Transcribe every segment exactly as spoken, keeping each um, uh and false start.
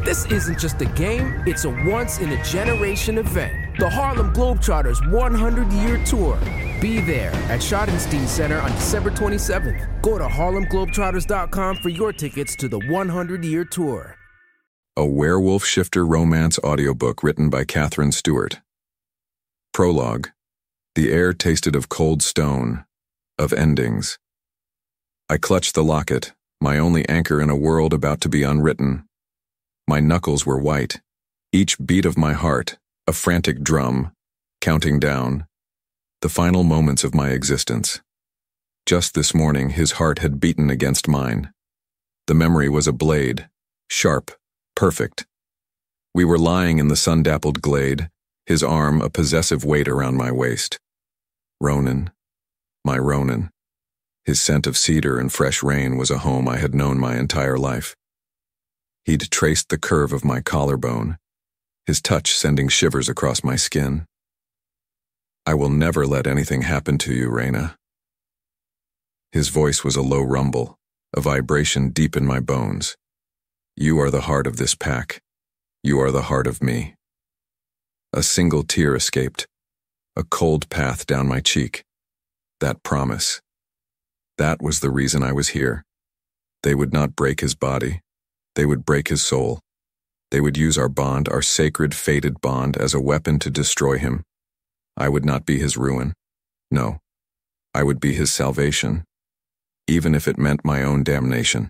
This isn't just a game, it's a once-in-a-generation event. The Harlem Globetrotters one hundred year Tour. Be there at Schottenstein Center on December twenty-seventh. Go to harlem globetrotters dot com for your tickets to the one hundred year Tour. A werewolf shifter romance audiobook written by Catherine Stewart. Prologue. The air tasted of cold stone, of endings. I clutched the locket, my only anchor in a world about to be unwritten. My knuckles were white, each beat of my heart, a frantic drum, counting down, the final moments of my existence. Just this morning, his heart had beaten against mine. The memory was a blade, sharp, perfect. We were lying in the sun-dappled glade, his arm a possessive weight around my waist. Ronan, my Ronan. His scent of cedar and fresh rain was a home I had known my entire life. He'd traced the curve of my collarbone, his touch sending shivers across my skin. I will never let anything happen to you, Raina. His voice was a low rumble, a vibration deep in my bones. You are the heart of this pack. You are the heart of me. A single tear escaped, a cold path down my cheek. That promise. That was the reason I was here. They would not break his body. They would break his soul. They would use our bond, our sacred, fated bond, as a weapon to destroy him. I would not be his ruin. No, I would be his salvation, even if it meant my own damnation.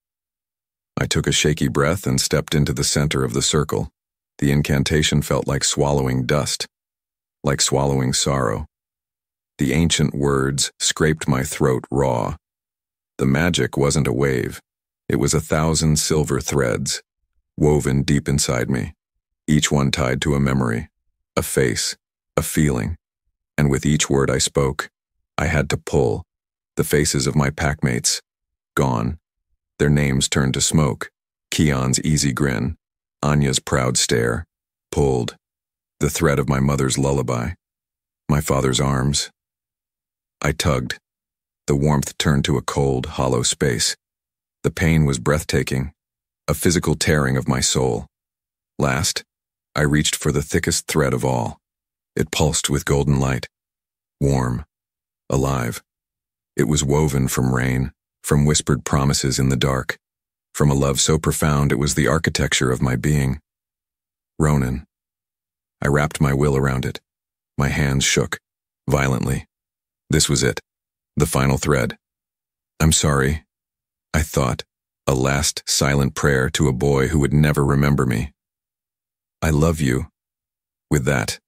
I took a shaky breath and stepped into the center of the circle. The incantation felt like swallowing dust, like swallowing sorrow. The ancient words scraped my throat raw. The magic wasn't a wave. It was a thousand silver threads, woven deep inside me, each one tied to a memory, a face, a feeling. And with each word I spoke, I had to pull. The faces of my packmates, gone. Their names turned to smoke. Keon's easy grin, Anya's proud stare, pulled. The thread of my mother's lullaby, my father's arms. I tugged. The warmth turned to a cold, hollow space. The pain was breathtaking, a physical tearing of my soul. Last, I reached for the thickest thread of all. It pulsed with golden light, warm, alive. It was woven from rain, from whispered promises in the dark, from a love so profound it was the architecture of my being. Ronan. I wrapped my will around it. My hands shook, violently. This was it, the final thread. I'm sorry, I thought, a last silent prayer to a boy who would never remember me. I love you. With that,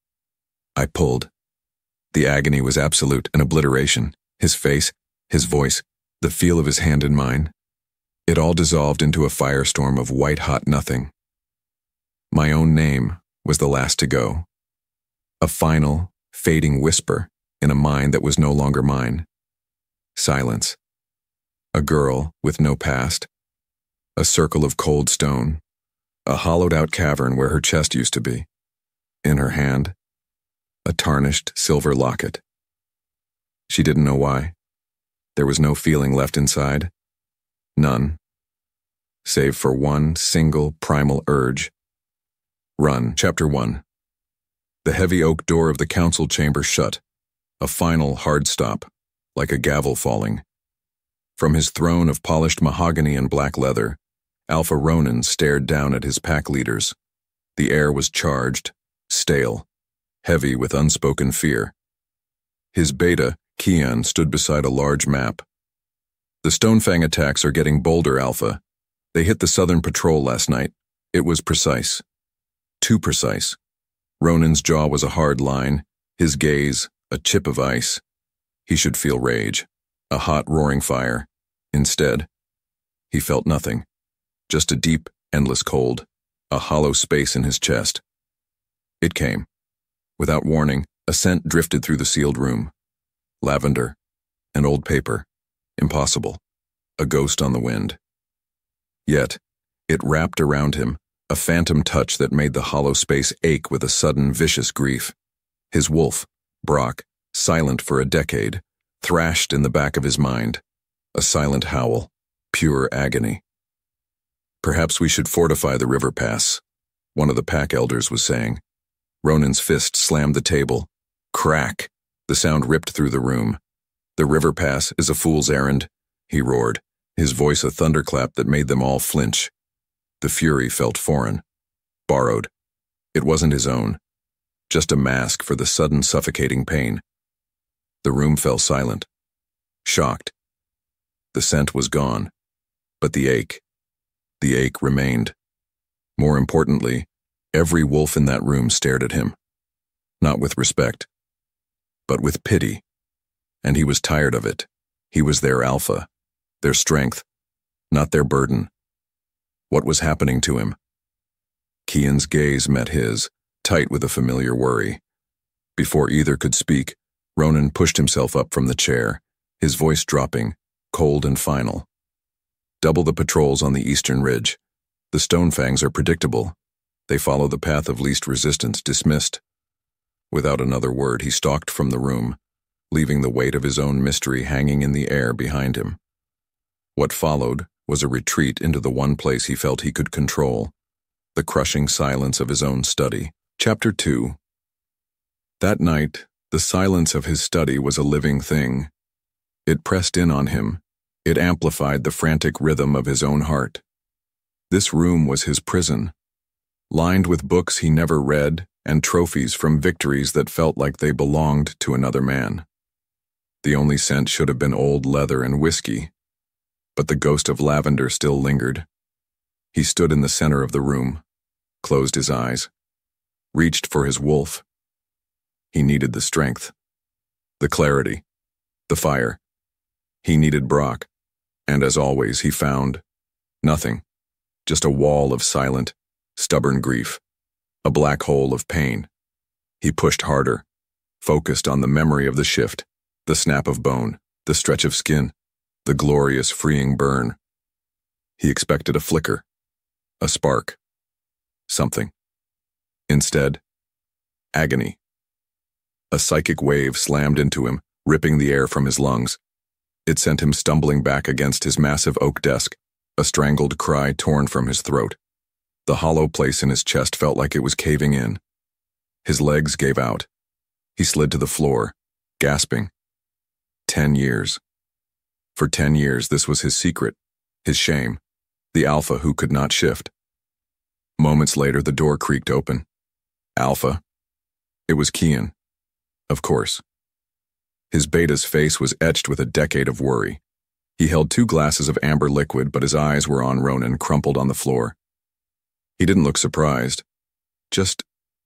I pulled. The agony was absolute, an obliteration. His face, his voice, the feel of his hand in mine. It all dissolved into a firestorm of white-hot nothing. My own name was the last to go. A final, fading whisper in a mind that was no longer mine. Silence. A girl with no past. A circle of cold stone. A hollowed-out cavern where her chest used to be. In her hand, a tarnished silver locket. She didn't know why. There was no feeling left inside. None. Save for one single primal urge. Run. Chapter one. The heavy oak door of the council chamber shut. A final hard stop, like a gavel falling. From his throne of polished mahogany and black leather, Alpha Ronan stared down at his pack leaders. The air was charged, stale, heavy with unspoken fear. His beta, Keon, stood beside a large map. The Stonefang attacks are getting bolder, Alpha. They hit the Southern Patrol last night. It was precise. Too precise. Ronan's jaw was a hard line, his gaze a chip of ice. He should feel rage. A hot, roaring fire. Instead, he felt nothing. Just a deep, endless cold. A hollow space in his chest. It came. Without warning, a scent drifted through the sealed room. Lavender. And old paper. Impossible. A ghost on the wind. Yet, it wrapped around him, a phantom touch that made the hollow space ache with a sudden, vicious grief. His wolf, Brock, silent for a decade, thrashed in the back of his mind. A silent howl, pure agony. Perhaps we should fortify the river pass, one of the pack elders was saying. Ronan's fist slammed the table. Crack! The sound ripped through the room. The river pass is a fool's errand, he roared, his voice a thunderclap that made them all flinch. The fury felt foreign, borrowed. It wasn't his own, just a mask for the sudden suffocating pain. The room fell silent, shocked. The scent was gone, but the ache, the ache remained. More importantly, every wolf in that room stared at him, not with respect, but with pity. And he was tired of it. He was their alpha, their strength, not their burden. What was happening to him? Kian's gaze met his, tight with a familiar worry. Before either could speak, Ronan pushed himself up from the chair, his voice dropping, cold and final. Double the patrols on the eastern ridge. The Stonefangs are predictable. They follow the path of least resistance, dismissed. Without another word, he stalked from the room, leaving the weight of his own mystery hanging in the air behind him. What followed was a retreat into the one place he felt he could control, the crushing silence of his own study. Chapter two. That night, the silence of his study was a living thing. It pressed in on him. It amplified the frantic rhythm of his own heart. This room was his prison, lined with books he never read and trophies from victories that felt like they belonged to another man. The only scent should have been old leather and whiskey, but the ghost of lavender still lingered. He stood in the center of the room, closed his eyes, reached for his wolf. He needed the strength, the clarity, the fire. He needed Brock, and as always he found nothing, just a wall of silent, stubborn grief, a black hole of pain. He pushed harder, focused on the memory of the shift, the snap of bone, the stretch of skin, the glorious freeing burn. He expected a flicker, a spark, something. Instead, agony. A psychic wave slammed into him, ripping the air from his lungs. It sent him stumbling back against his massive oak desk, a strangled cry torn from his throat. The hollow place in his chest felt like it was caving in. His legs gave out. He slid to the floor, gasping. Ten years. For ten years, this was his secret, his shame, the alpha who could not shift. Moments later, the door creaked open. Alpha. It was Kian. Of course. His beta's face was etched with a decade of worry. He held two glasses of amber liquid, but his eyes were on Ronan, crumpled on the floor. He didn't look surprised, just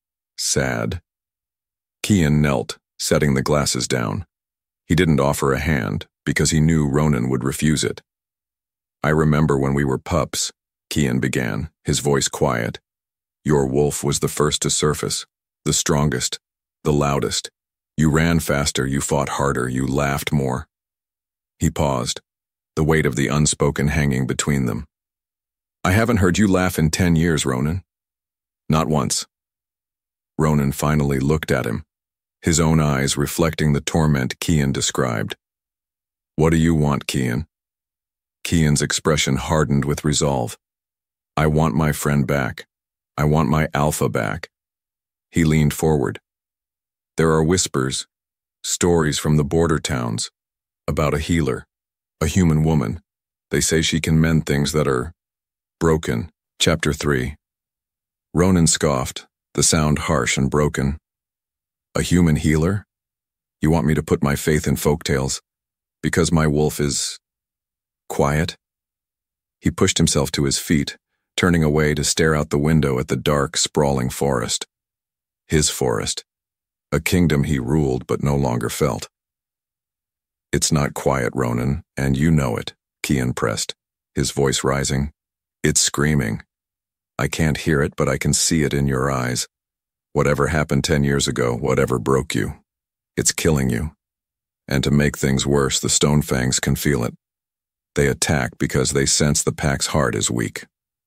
sad. Kian knelt, setting the glasses down. He didn't offer a hand, because he knew Ronan would refuse it. I remember when we were pups, Kian began, his voice quiet. Your wolf was the first to surface, the strongest, the loudest. You ran faster, you fought harder, you laughed more. He paused, the weight of the unspoken hanging between them. I haven't heard you laugh in ten years, Ronan. Not once. Ronan finally looked at him, his own eyes reflecting the torment Kian described. What do you want, Kian? Kian's expression hardened with resolve. I want my friend back. I want my alpha back. He leaned forward. There are whispers, stories from the border towns, about a healer, a human woman. They say she can mend things that are broken. Chapter three. Ronan scoffed, the sound harsh and broken. A human healer? You want me to put my faith in folktales, because my wolf is quiet? He pushed himself to his feet, turning away to stare out the window at the dark, sprawling forest. His forest. A kingdom he ruled but no longer felt. It's not quiet, Ronan, and you know it, Kian pressed, his voice rising. It's screaming. I can't hear it, but I can see it in your eyes. Whatever happened ten years ago, whatever broke you, it's killing you. And to make things worse, the Stonefangs can feel it. They attack because they sense the pack's heart is weak.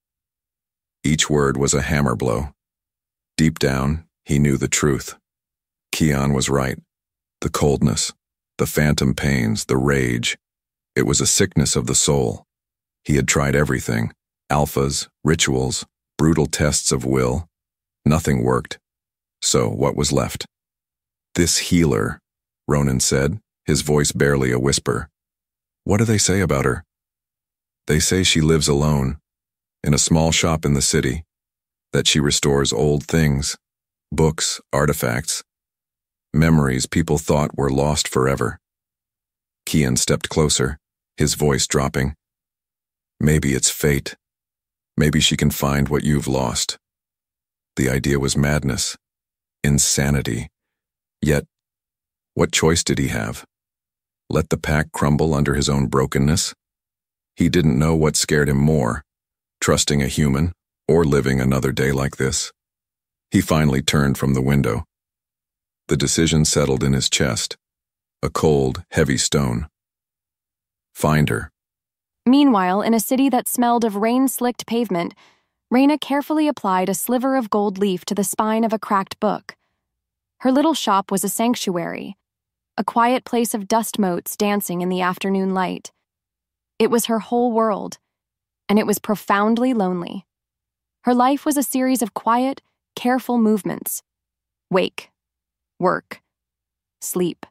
Each word was a hammer blow. Deep down, he knew the truth. Kian was right. The coldness, the phantom pains, the rage. It was a sickness of the soul. He had tried everything. Alphas, rituals, brutal tests of will. Nothing worked. So what was left? This healer, Ronan said, his voice barely a whisper. What do they say about her? They say she lives alone, in a small shop in the city, that she restores old things, books, artifacts, memories people thought were lost forever. Kian stepped closer, his voice dropping. Maybe it's fate. Maybe she can find what you've lost. The idea was madness, insanity. Yet, what choice did he have? Let the pack crumble under his own brokenness? He didn't know what scared him more, trusting a human or living another day like this. He finally turned from the window. The decision settled in his chest, a cold, heavy stone. Find her. Meanwhile, in a city that smelled of rain-slicked pavement, Raina carefully applied a sliver of gold leaf to the spine of a cracked book. Her little shop was a sanctuary, a quiet place of dust motes dancing in the afternoon light. It was her whole world, and it was profoundly lonely. Her life was a series of quiet, careful movements. Wake, work, sleep.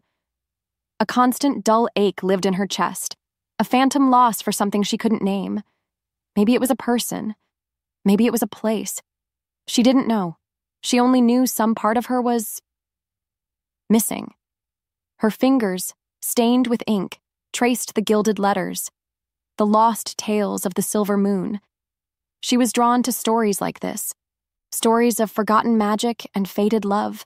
A constant dull ache lived in her chest, a phantom loss for something she couldn't name. Maybe it was a person. Maybe it was a place. She didn't know. She only knew some part of her was missing. Her fingers, stained with ink, traced the gilded letters, the lost tales of the silver moon. She was drawn to stories like this, stories of forgotten magic and faded love.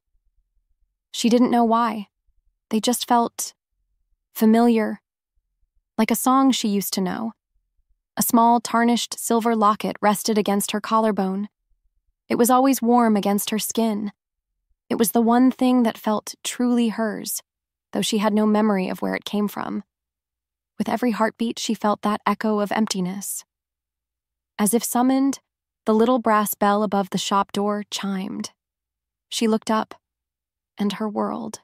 She didn't know why. They just felt familiar, like a song she used to know. A small, tarnished silver locket rested against her collarbone. It was always warm against her skin. It was the one thing that felt truly hers, though she had no memory of where it came from. With every heartbeat, she felt that echo of emptiness. As if summoned, the little brass bell above the shop door chimed. She looked up, and her world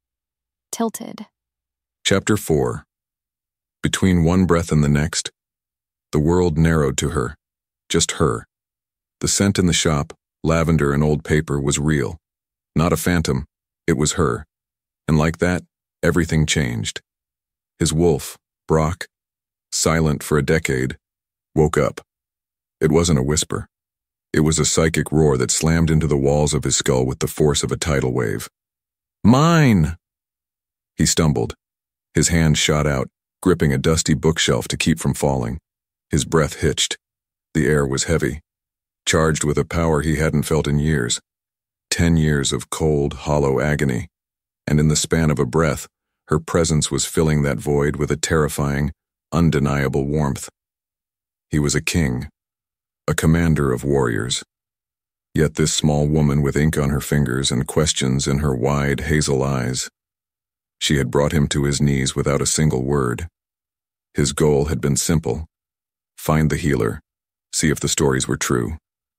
tilted. Chapter four. Between one breath and the next, the world narrowed to her, just her. The scent in the shop, lavender and old paper, was real. Not a phantom, it was her. And like that, everything changed. His wolf, Brock, silent for a decade, woke up. It wasn't a whisper. It was a psychic roar that slammed into the walls of his skull with the force of a tidal wave. Mine! He stumbled. His hand shot out, gripping a dusty bookshelf to keep from falling. His breath hitched. The air was heavy, charged with a power he hadn't felt in years. Ten years of cold, hollow agony. And in the span of a breath, her presence was filling that void with a terrifying, undeniable warmth. He was a king, a commander of warriors. Yet this small woman with ink on her fingers and questions in her wide, hazel eyes. She had brought him to his knees without a single word. His goal had been simple. Find the healer, see if the stories were true.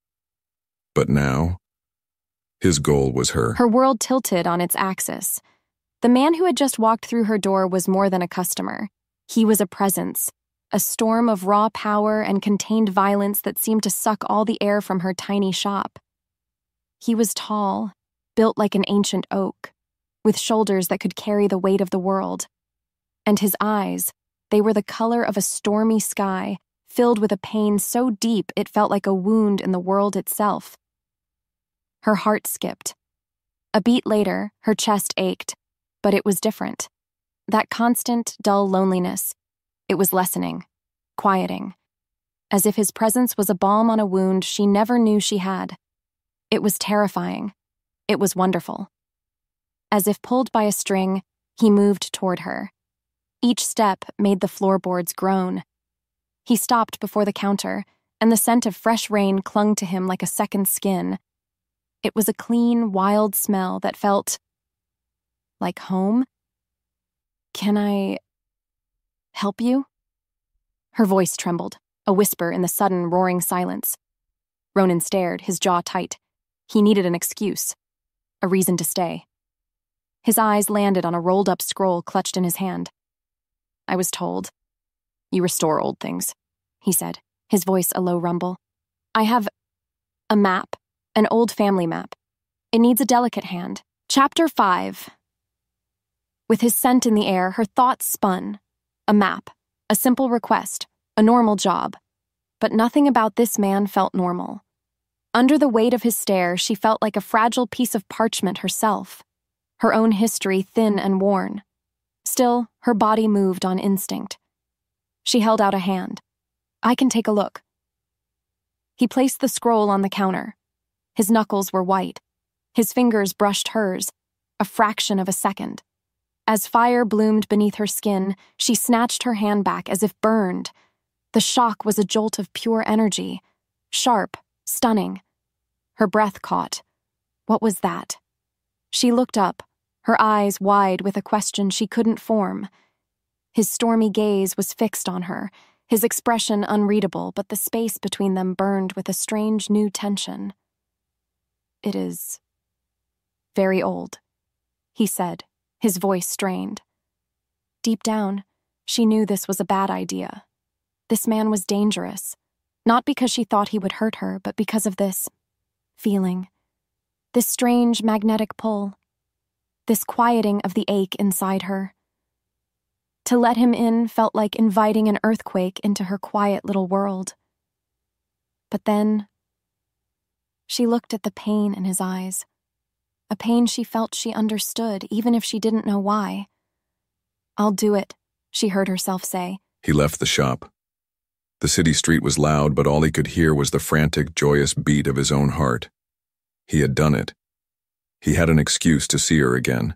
But now, his goal was her. Her world tilted on its axis. The man who had just walked through her door was more than a customer. He was a presence, a storm of raw power and contained violence that seemed to suck all the air from her tiny shop. He was tall, built like an ancient oak, with shoulders that could carry the weight of the world. And his eyes, they were the color of a stormy sky, filled with a pain so deep it felt like a wound in the world itself. Her heart skipped. A beat later, her chest ached, but it was different. That constant, dull loneliness, it was lessening, quieting, as if his presence was a balm on a wound she never knew she had. It was terrifying. It was wonderful. As if pulled by a string, he moved toward her. Each step made the floorboards groan. He stopped before the counter, and the scent of fresh rain clung to him like a second skin. It was a clean, wild smell that felt like home. Can I help you? Her voice trembled, a whisper in the sudden, roaring silence. Ronan stared, his jaw tight. He needed an excuse, a reason to stay. His eyes landed on a rolled-up scroll clutched in his hand. I was told. You restore old things, he said, his voice a low rumble. "I have a map, an old family map. It needs a delicate hand." Chapter five. With his scent in the air, her thoughts spun. A map, a simple request, a normal job. But nothing about this man felt normal. Under the weight of his stare, she felt like a fragile piece of parchment herself, her own history thin and worn. Still, her body moved on instinct. She held out a hand. "I can take a look." He placed the scroll on the counter. His knuckles were white. His fingers brushed hers, a fraction of a second. As fire bloomed beneath her skin, she snatched her hand back as if burned. The shock was a jolt of pure energy, sharp, stunning. Her breath caught. What was that? She looked up, her eyes wide with a question she couldn't form. His stormy gaze was fixed on her, his expression unreadable, but the space between them burned with a strange new tension. "It is very old," he said, his voice strained. Deep down, she knew this was a bad idea. This man was dangerous, not because she thought he would hurt her, but because of this feeling, this strange magnetic pull, this quieting of the ache inside her. To let him in felt like inviting an earthquake into her quiet little world. But then, she looked at the pain in his eyes, a pain she felt she understood, even if she didn't know why. "I'll do it," she heard herself say. He left the shop. The city street was loud, but all he could hear was the frantic, joyous beat of his own heart. He had done it. He had an excuse to see her again.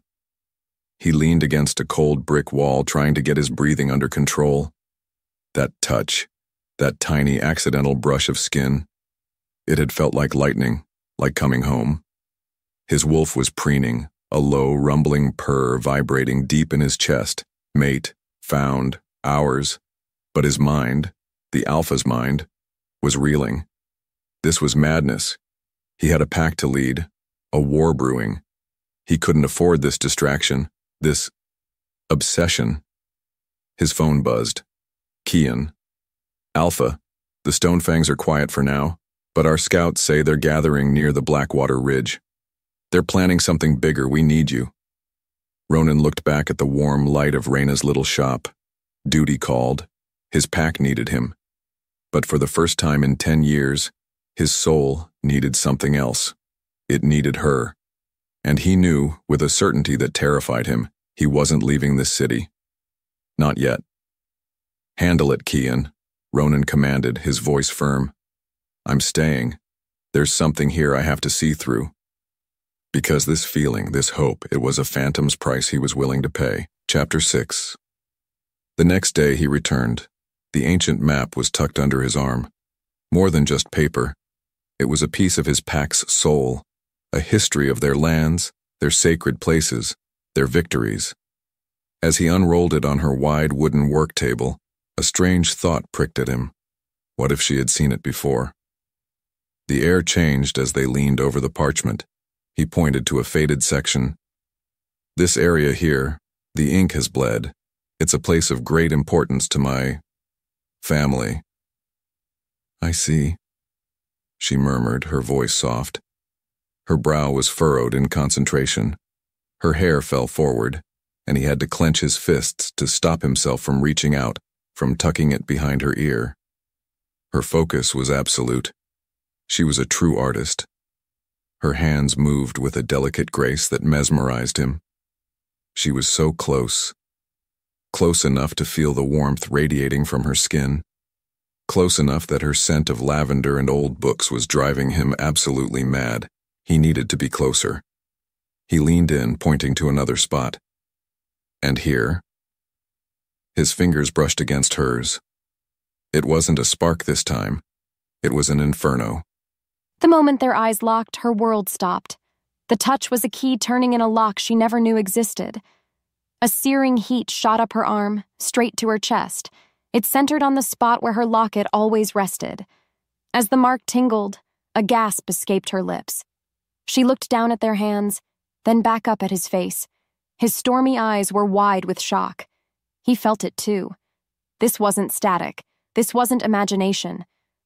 He leaned against a cold brick wall, trying to get his breathing under control. That touch, that tiny accidental brush of skin, it had felt like lightning, like coming home. His wolf was preening, a low, rumbling purr vibrating deep in his chest. Mate, found, ours. But his mind, the alpha's mind, was reeling. This was madness. He had a pack to lead, a war brewing. He couldn't afford this distraction, this obsession. His phone buzzed. Kian. "Alpha, the Stonefangs are quiet for now, but our scouts say they're gathering near the Blackwater Ridge. They're planning something bigger. We need you." Ronan looked back at the warm light of Reyna's little shop. Duty called. His pack needed him. But for the first time in ten years, his soul needed something else. It needed her. And he knew, with a certainty that terrified him, he wasn't leaving this city. Not yet. "Handle it, Kian," Ronan commanded, his voice firm. "I'm staying. There's something here I have to see through." Because this feeling, this hope, it was a phantom's price he was willing to pay. Chapter six. The next day he returned. The ancient map was tucked under his arm. More than just paper. It was a piece of his pack's soul, a history of their lands, their sacred places, their victories. As he unrolled it on her wide wooden work table, a strange thought pricked at him. What if she had seen it before? The air changed as they leaned over the parchment. He pointed to a faded section. "This area here, the ink has bled. It's a place of great importance to my family." "I see," she murmured, her voice soft. Her brow was furrowed in concentration. Her hair fell forward, and he had to clench his fists to stop himself from reaching out, from tucking it behind her ear. Her focus was absolute. She was a true artist. Her hands moved with a delicate grace that mesmerized him. She was so close. Close enough to feel the warmth radiating from her skin. Close enough that her scent of lavender and old books was driving him absolutely mad. He needed to be closer. He leaned in, pointing to another spot. And here? His fingers brushed against hers. It wasn't a spark this time. It was an inferno. The moment their eyes locked, her world stopped. The touch was a key turning in a lock she never knew existed. A searing heat shot up her arm, straight to her chest. It centered on the spot where her locket always rested. As the mark tingled, a gasp escaped her lips. She looked down at their hands, then back up at his face. His stormy eyes were wide with shock. He felt it too. This wasn't static. This wasn't imagination.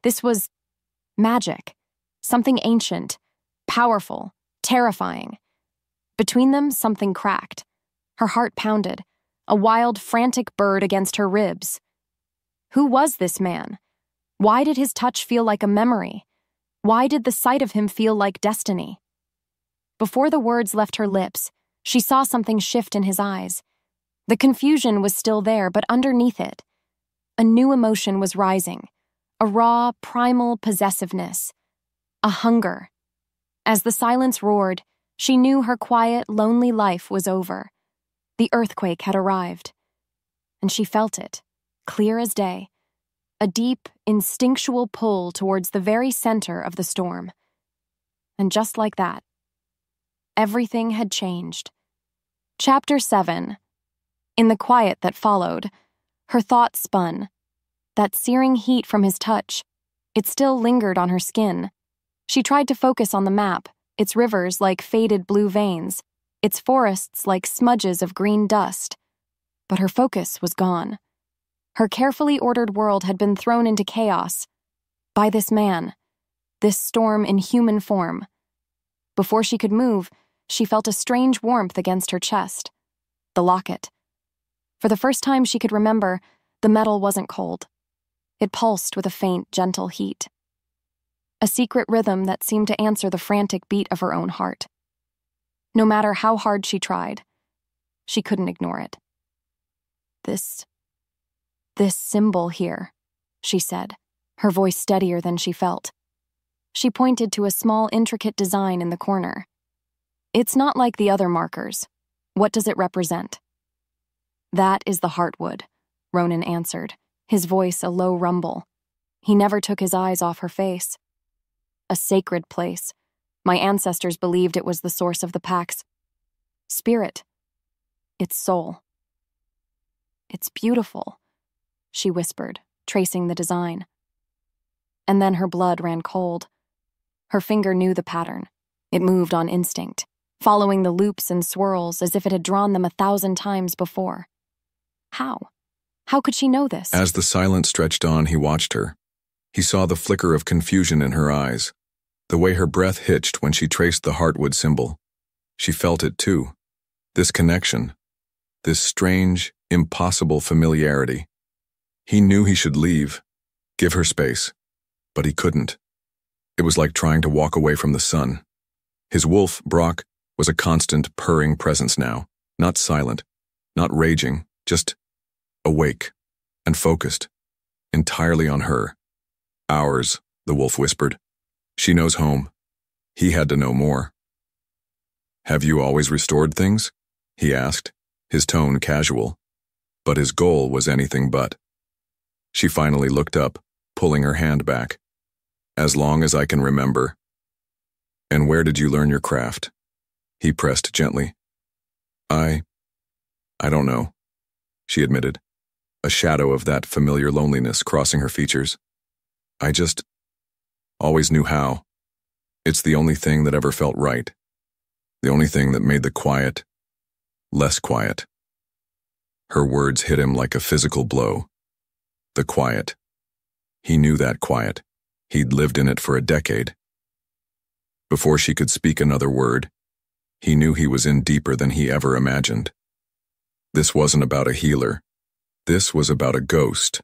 This was magic, something ancient, powerful, terrifying. Between them, something cracked. Her heart pounded, a wild, frantic bird against her ribs. Who was this man? Why did his touch feel like a memory? Why did the sight of him feel like destiny? Before the words left her lips, she saw something shift in his eyes. The confusion was still there, but underneath it, a new emotion was rising, a raw, primal possessiveness, a hunger. As the silence roared, she knew her quiet, lonely life was over. The earthquake had arrived. And she felt it, clear as day, a deep, instinctual pull towards the very center of the storm. And just like that, everything had changed. Chapter seven. In the quiet that followed, her thoughts spun. That searing heat from his touch, it still lingered on her skin. She tried to focus on the map, its rivers like faded blue veins, its forests like smudges of green dust. But her focus was gone. Her carefully ordered world had been thrown into chaos by this man, this storm in human form. Before she could move, she felt a strange warmth against her chest. The locket. For the first time she could remember, the metal wasn't cold. It pulsed with a faint, gentle heat. A secret rhythm that seemed to answer the frantic beat of her own heart. No matter how hard she tried, she couldn't ignore it. This, this symbol here, she said, her voice steadier than she felt. She pointed to a small, intricate design in the corner. It's not like the other markers. What does it represent? That is the Heartwood, Ronan answered, his voice a low rumble. He never took his eyes off her face. A sacred place. My ancestors believed it was the source of the Pack's spirit, its soul. It's beautiful, she whispered, tracing the design. And then her blood ran cold. Her finger knew the pattern. It moved on instinct, following the loops and swirls as if it had drawn them a thousand times before. How? How could she know this? As the silence stretched on, he watched her. He saw the flicker of confusion in her eyes, the way her breath hitched when she traced the Heartwood symbol. She felt it too. This connection. This strange, impossible familiarity. He knew he should leave, give her space, but he couldn't. It was like trying to walk away from the sun. His wolf, Brock, was a constant, purring presence now, not silent, not raging, just awake and focused, entirely on her. Ours, the wolf whispered. She knows home. He had to know more. Have you always restored things? He asked, his tone casual. But his goal was anything but. She finally looked up, pulling her hand back. As long as I can remember. And where did you learn your craft? He pressed gently. I... I don't know, she admitted, a shadow of that familiar loneliness crossing her features. I just always knew how. It's the only thing that ever felt right. The only thing that made the quiet less quiet. Her words hit him like a physical blow. The quiet. He knew that quiet. He'd lived in it for a decade. Before she could speak another word, he knew he was in deeper than he ever imagined. This wasn't about a healer. This was about a ghost.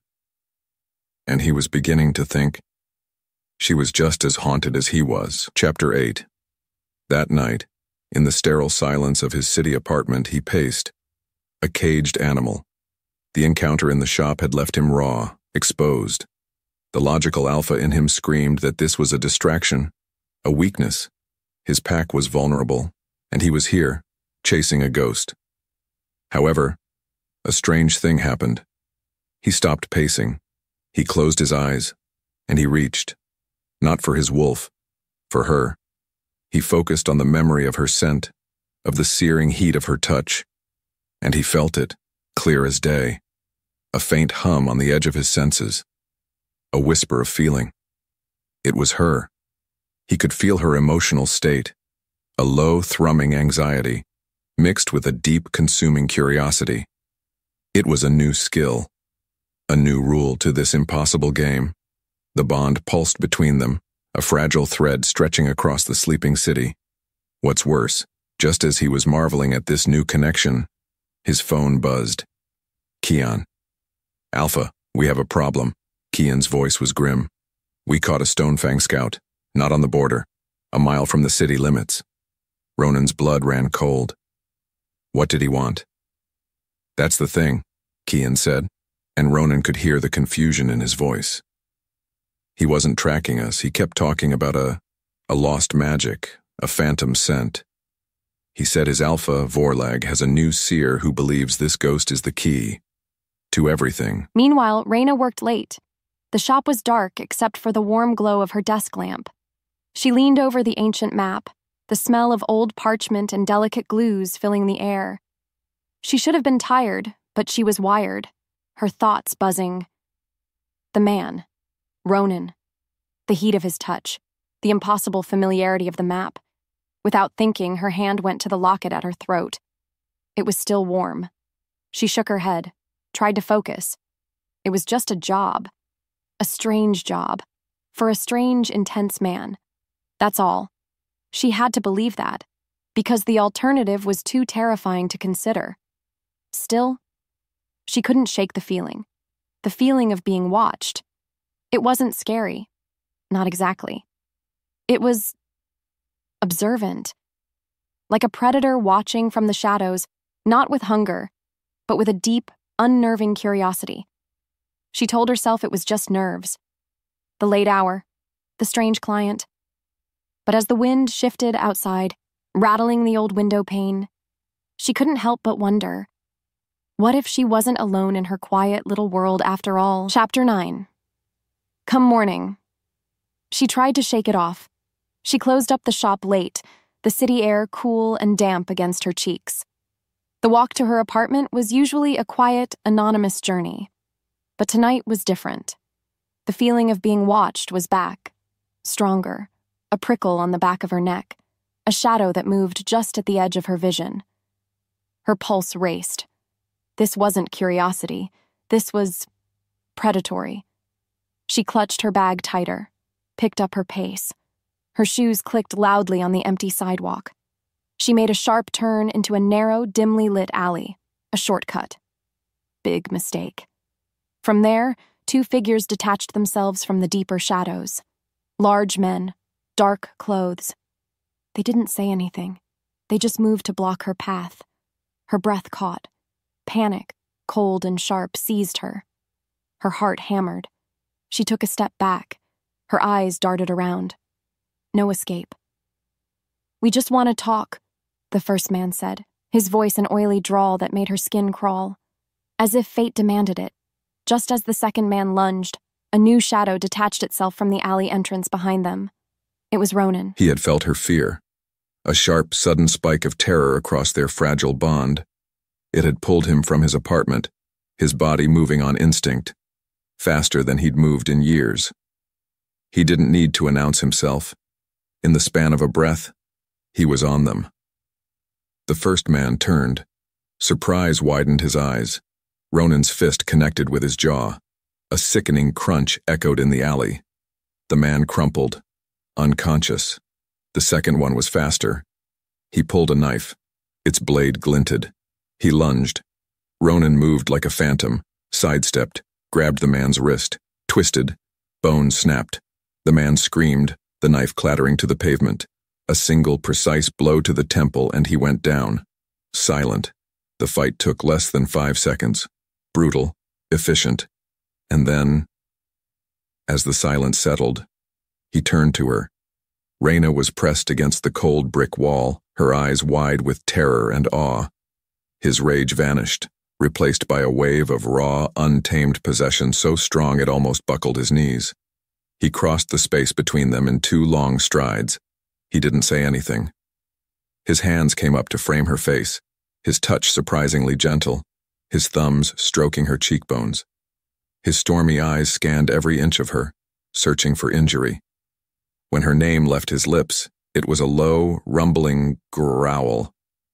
And he was beginning to think she was just as haunted as he was. Chapter eight. That night, in the sterile silence of his city apartment, he paced, a caged animal. The encounter in the shop had left him raw, exposed. The logical alpha in him screamed that this was a distraction, a weakness. His pack was vulnerable, and he was here, chasing a ghost. However, a strange thing happened. He stopped pacing. He closed his eyes, and he reached. Not for his wolf, for her. He focused on the memory of her scent, of the searing heat of her touch, and he felt it, clear as day. A faint hum on the edge of his senses. A whisper of feeling. It was her. He could feel her emotional state, a low, thrumming anxiety, mixed with a deep, consuming curiosity. It was a new skill, a new rule to this impossible game. The bond pulsed between them, a fragile thread stretching across the sleeping city. What's worse, just as he was marveling at this new connection, his phone buzzed. Keon. Alpha, we have a problem. Keon's voice was grim. We caught a Stonefang scout, not on the border, a mile from the city limits. Ronan's blood ran cold. What did he want? That's the thing, Keon said, and Ronan could hear the confusion in his voice. He wasn't tracking us. He kept talking about a, a lost magic, a phantom scent. He said his alpha, Vorlag, has a new seer who believes this ghost is the key to everything. Meanwhile, Raina worked late. The shop was dark except for the warm glow of her desk lamp. She leaned over the ancient map, the smell of old parchment and delicate glues filling the air. She should have been tired, but she was wired, her thoughts buzzing. The man, Ronan, the heat of his touch, the impossible familiarity of the map. Without thinking, her hand went to the locket at her throat. It was still warm. She shook her head, tried to focus. It was just a job. A strange job. For a strange, intense man. That's all. She had to believe that, because the alternative was too terrifying to consider. Still, she couldn't shake the feeling. The feeling of being watched. It wasn't scary. Not exactly. It was observant. Like a predator watching from the shadows, not with hunger, but with a deep, unnerving curiosity. She told herself it was just nerves. The late hour, the strange client. But as the wind shifted outside, rattling the old window pane, she couldn't help but wonder, what if she wasn't alone in her quiet little world after all? Chapter nine. Come morning. She tried to shake it off. She closed up the shop late, the city air cool and damp against her cheeks. The walk to her apartment was usually a quiet, anonymous journey. But tonight was different. The feeling of being watched was back, stronger, a prickle on the back of her neck, a shadow that moved just at the edge of her vision. Her pulse raced. This wasn't curiosity. This was predatory. She clutched her bag tighter, picked up her pace. Her shoes clicked loudly on the empty sidewalk. She made a sharp turn into a narrow, dimly lit alley, a shortcut. Big mistake. From there, two figures detached themselves from the deeper shadows. Large men, dark clothes. They didn't say anything. They just moved to block her path. Her breath caught. Panic, cold and sharp, seized her. Her heart hammered. She took a step back. Her eyes darted around. No escape. We just want to talk, the first man said, his voice an oily drawl that made her skin crawl. As if fate demanded it. Just as the second man lunged, a new shadow detached itself from the alley entrance behind them. It was Ronan. He had felt her fear. A sharp, sudden spike of terror across their fragile bond. It had pulled him from his apartment, his body moving on instinct, faster than he'd moved in years. He didn't need to announce himself. In the span of a breath, he was on them. The first man turned. Surprise widened his eyes. Ronan's fist connected with his jaw. A sickening crunch echoed in the alley. The man crumpled, unconscious. The second one was faster. He pulled a knife. Its blade glinted. He lunged. Ronan moved like a phantom, sidestepped, grabbed the man's wrist, twisted. Bones snapped. The man screamed, the knife clattering to the pavement. A single, precise blow to the temple and he went down. Silent. The fight took less than five seconds. Brutal, efficient. And then, as the silence settled, he turned to her. Raina was pressed against the cold brick wall, her eyes wide with terror and awe. His rage vanished, replaced by a wave of raw, untamed possession so strong it almost buckled his knees. He crossed the space between them in two long strides. He didn't say anything. His hands came up to frame her face, his touch surprisingly gentle, his thumbs stroking her cheekbones. His stormy eyes scanned every inch of her, searching for injury. When her name left his lips, it was a low, rumbling growl.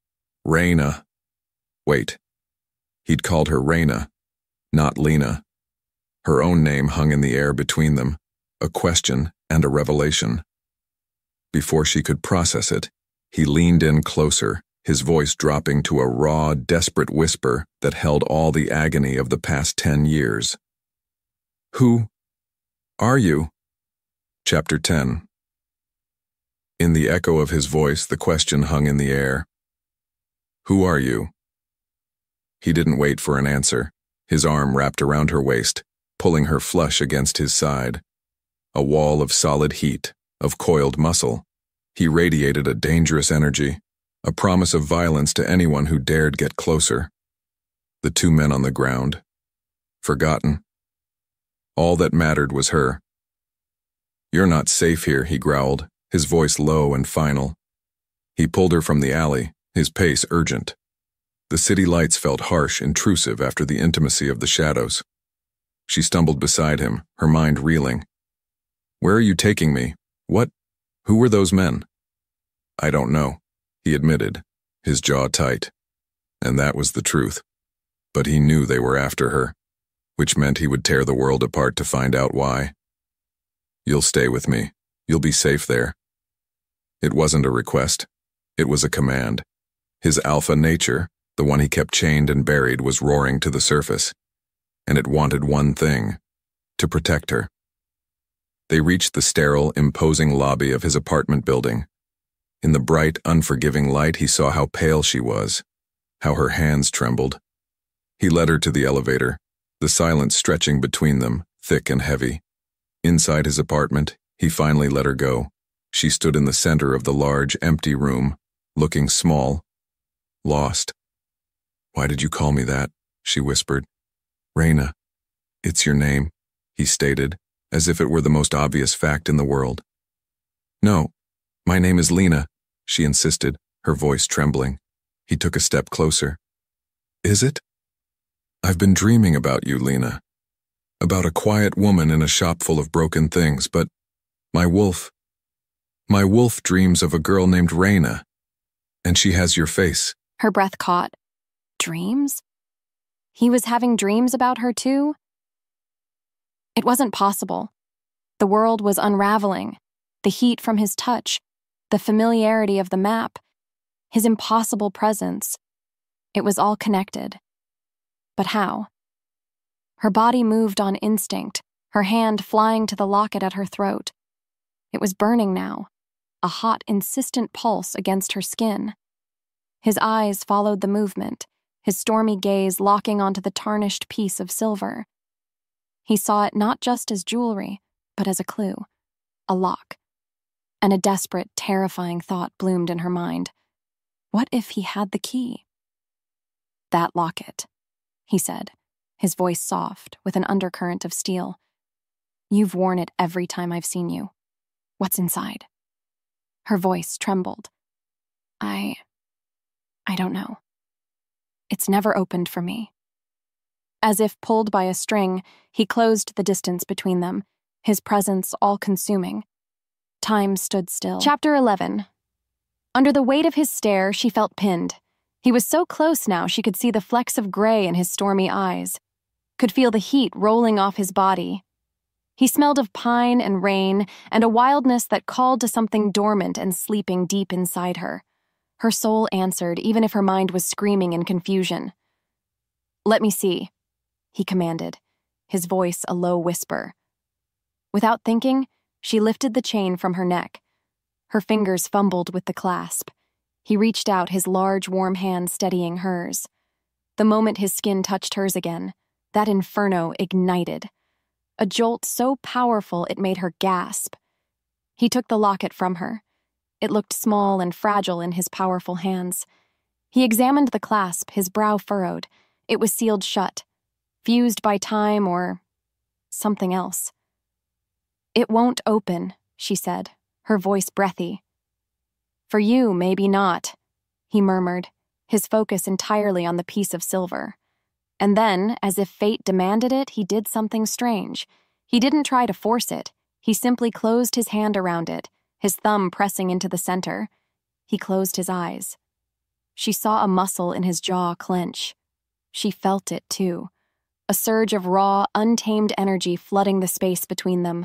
Raina. Wait. He'd called her Raina, not Lena. Her own name hung in the air between them, a question, and a revelation. Before she could process it, he leaned in closer, his voice dropping to a raw, desperate whisper that held all the agony of the past ten years. Who are you? Chapter ten. In the echo of his voice, the question hung in the air. Who are you? He didn't wait for an answer, his arm wrapped around her waist, pulling her flush against his side. A wall of solid heat, of coiled muscle. He radiated a dangerous energy, a promise of violence to anyone who dared get closer. The two men on the ground. Forgotten. All that mattered was her. You're not safe here, he growled, his voice low and final. He pulled her from the alley, his pace urgent. The city lights felt harsh, intrusive after the intimacy of the shadows. She stumbled beside him, her mind reeling. Where are you taking me? What? Who were those men? I don't know, he admitted, his jaw tight. And that was the truth. But he knew they were after her, which meant he would tear the world apart to find out why. You'll stay with me. You'll be safe there. It wasn't a request. It was a command. His alpha nature, the one he kept chained and buried, was roaring to the surface. And it wanted one thing, to protect her. They reached the sterile, imposing lobby of his apartment building. In the bright, unforgiving light, he saw how pale she was, how her hands trembled. He led her to the elevator, the silence stretching between them, thick and heavy. Inside his apartment, he finally let her go. She stood in the center of the large, empty room, looking small, lost. Why did you call me that? She whispered. Raina. It's your name, he stated, as if it were the most obvious fact in the world. No, my name is Lena, she insisted, her voice trembling. He took a step closer. Is it? I've been dreaming about you, Lena. About a quiet woman in a shop full of broken things, but my wolf, my wolf dreams of a girl named Raina, and she has your face. Her breath caught. Dreams? He was having dreams about her too? It wasn't possible. The world was unraveling. The heat from his touch, the familiarity of the map, his impossible presence. It was all connected. But how? Her body moved on instinct, her hand flying to the locket at her throat. It was burning now, a hot, insistent pulse against her skin. His eyes followed the movement, his stormy gaze locking onto the tarnished piece of silver. He saw it not just as jewelry, but as a clue, a lock. And a desperate, terrifying thought bloomed in her mind. What if he had the key? That locket, he said, his voice soft, with an undercurrent of steel. You've worn it every time I've seen you. What's inside? Her voice trembled. I... I don't know. It's never opened for me. As if pulled by a string, he closed the distance between them, his presence all-consuming. Time stood still. Chapter eleven. Under the weight of his stare, she felt pinned. He was so close now she could see the flecks of gray in his stormy eyes, could feel the heat rolling off his body. He smelled of pine and rain and a wildness that called to something dormant and sleeping deep inside her. Her soul answered, even if her mind was screaming in confusion. Let me see, he commanded, his voice a low whisper. Without thinking, she lifted the chain from her neck. Her fingers fumbled with the clasp. He reached out, his large, warm hand steadying hers. The moment his skin touched hers again, that inferno ignited. A jolt so powerful it made her gasp. He took the locket from her. It looked small and fragile in his powerful hands. He examined the clasp, his brow furrowed. It was sealed shut, fused by time or something else. It won't open, she said, her voice breathy. For you, maybe not, he murmured, his focus entirely on the piece of silver. And then, as if fate demanded it, he did something strange. He didn't try to force it. He simply closed his hand around it, his thumb pressing into the center. He closed his eyes. She saw a muscle in his jaw clench. She felt it, too. A surge of raw, untamed energy flooding the space between them,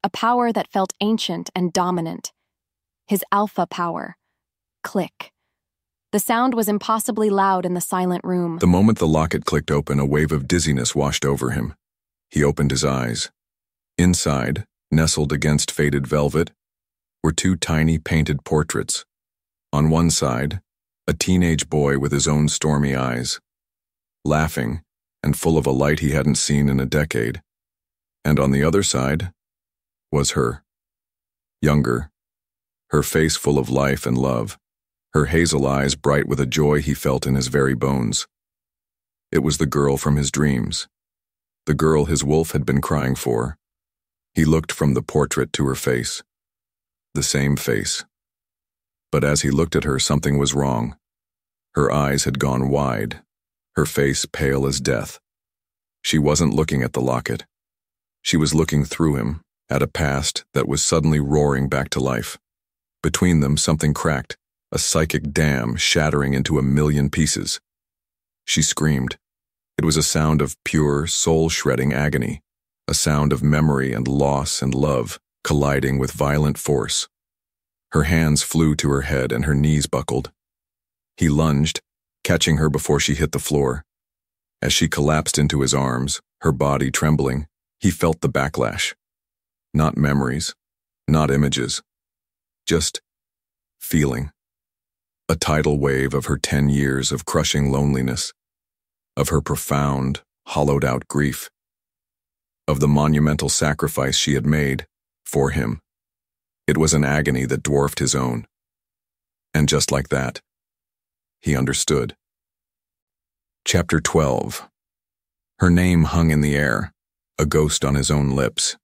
a power that felt ancient and dominant. His alpha power. Click. The sound was impossibly loud in the silent room. The moment the locket clicked open, a wave of dizziness washed over him. He opened his eyes. Inside, nestled against faded velvet, were two tiny painted portraits. On one side, a teenage boy with his own stormy eyes, laughing and full of a light he hadn't seen in a decade. And on the other side was her, younger, her face full of life and love, her hazel eyes bright with a joy he felt in his very bones. It was the girl from his dreams, the girl his wolf had been crying for. He looked from the portrait to her face, the same face. But as he looked at her, something was wrong. Her eyes had gone wide, her face pale as death. She wasn't looking at the locket. She was looking through him, at a past that was suddenly roaring back to life. Between them, something cracked, a psychic dam shattering into a million pieces. She screamed. It was a sound of pure, soul-shredding agony, a sound of memory and loss and love colliding with violent force. Her hands flew to her head and her knees buckled. He lunged, catching her before she hit the floor. As she collapsed into his arms, her body trembling, he felt the backlash. Not memories, not images, just feeling. A tidal wave of her ten years of crushing loneliness, of her profound, hollowed-out grief, of the monumental sacrifice she had made for him. It was an agony that dwarfed his own. And just like that, he understood. Chapter twelve. Her name hung in the air, a ghost on his own lips.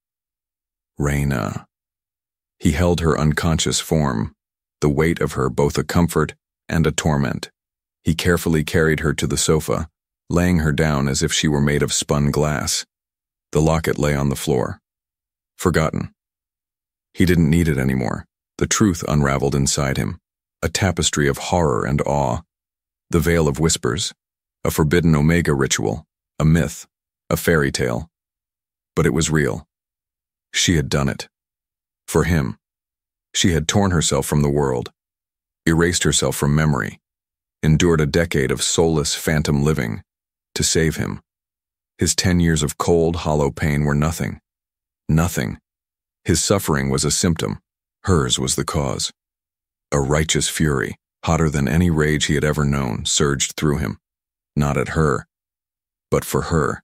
Reyna. He held her unconscious form, the weight of her both a comfort and a torment. He carefully carried her to the sofa, laying her down as if she were made of spun glass. The locket lay on the floor. Forgotten. He didn't need it anymore. The truth unraveled inside him, a tapestry of horror and awe. The Veil of Whispers, a forbidden Omega ritual, a myth, a fairy tale. But it was real. She had done it. For him. She had torn herself from the world, erased herself from memory, endured a decade of soulless phantom living to save him. His ten years of cold, hollow pain were nothing. Nothing. His suffering was a symptom. Hers was the cause. A righteous fury, hotter than any rage he had ever known, surged through him. Not at her, but for her.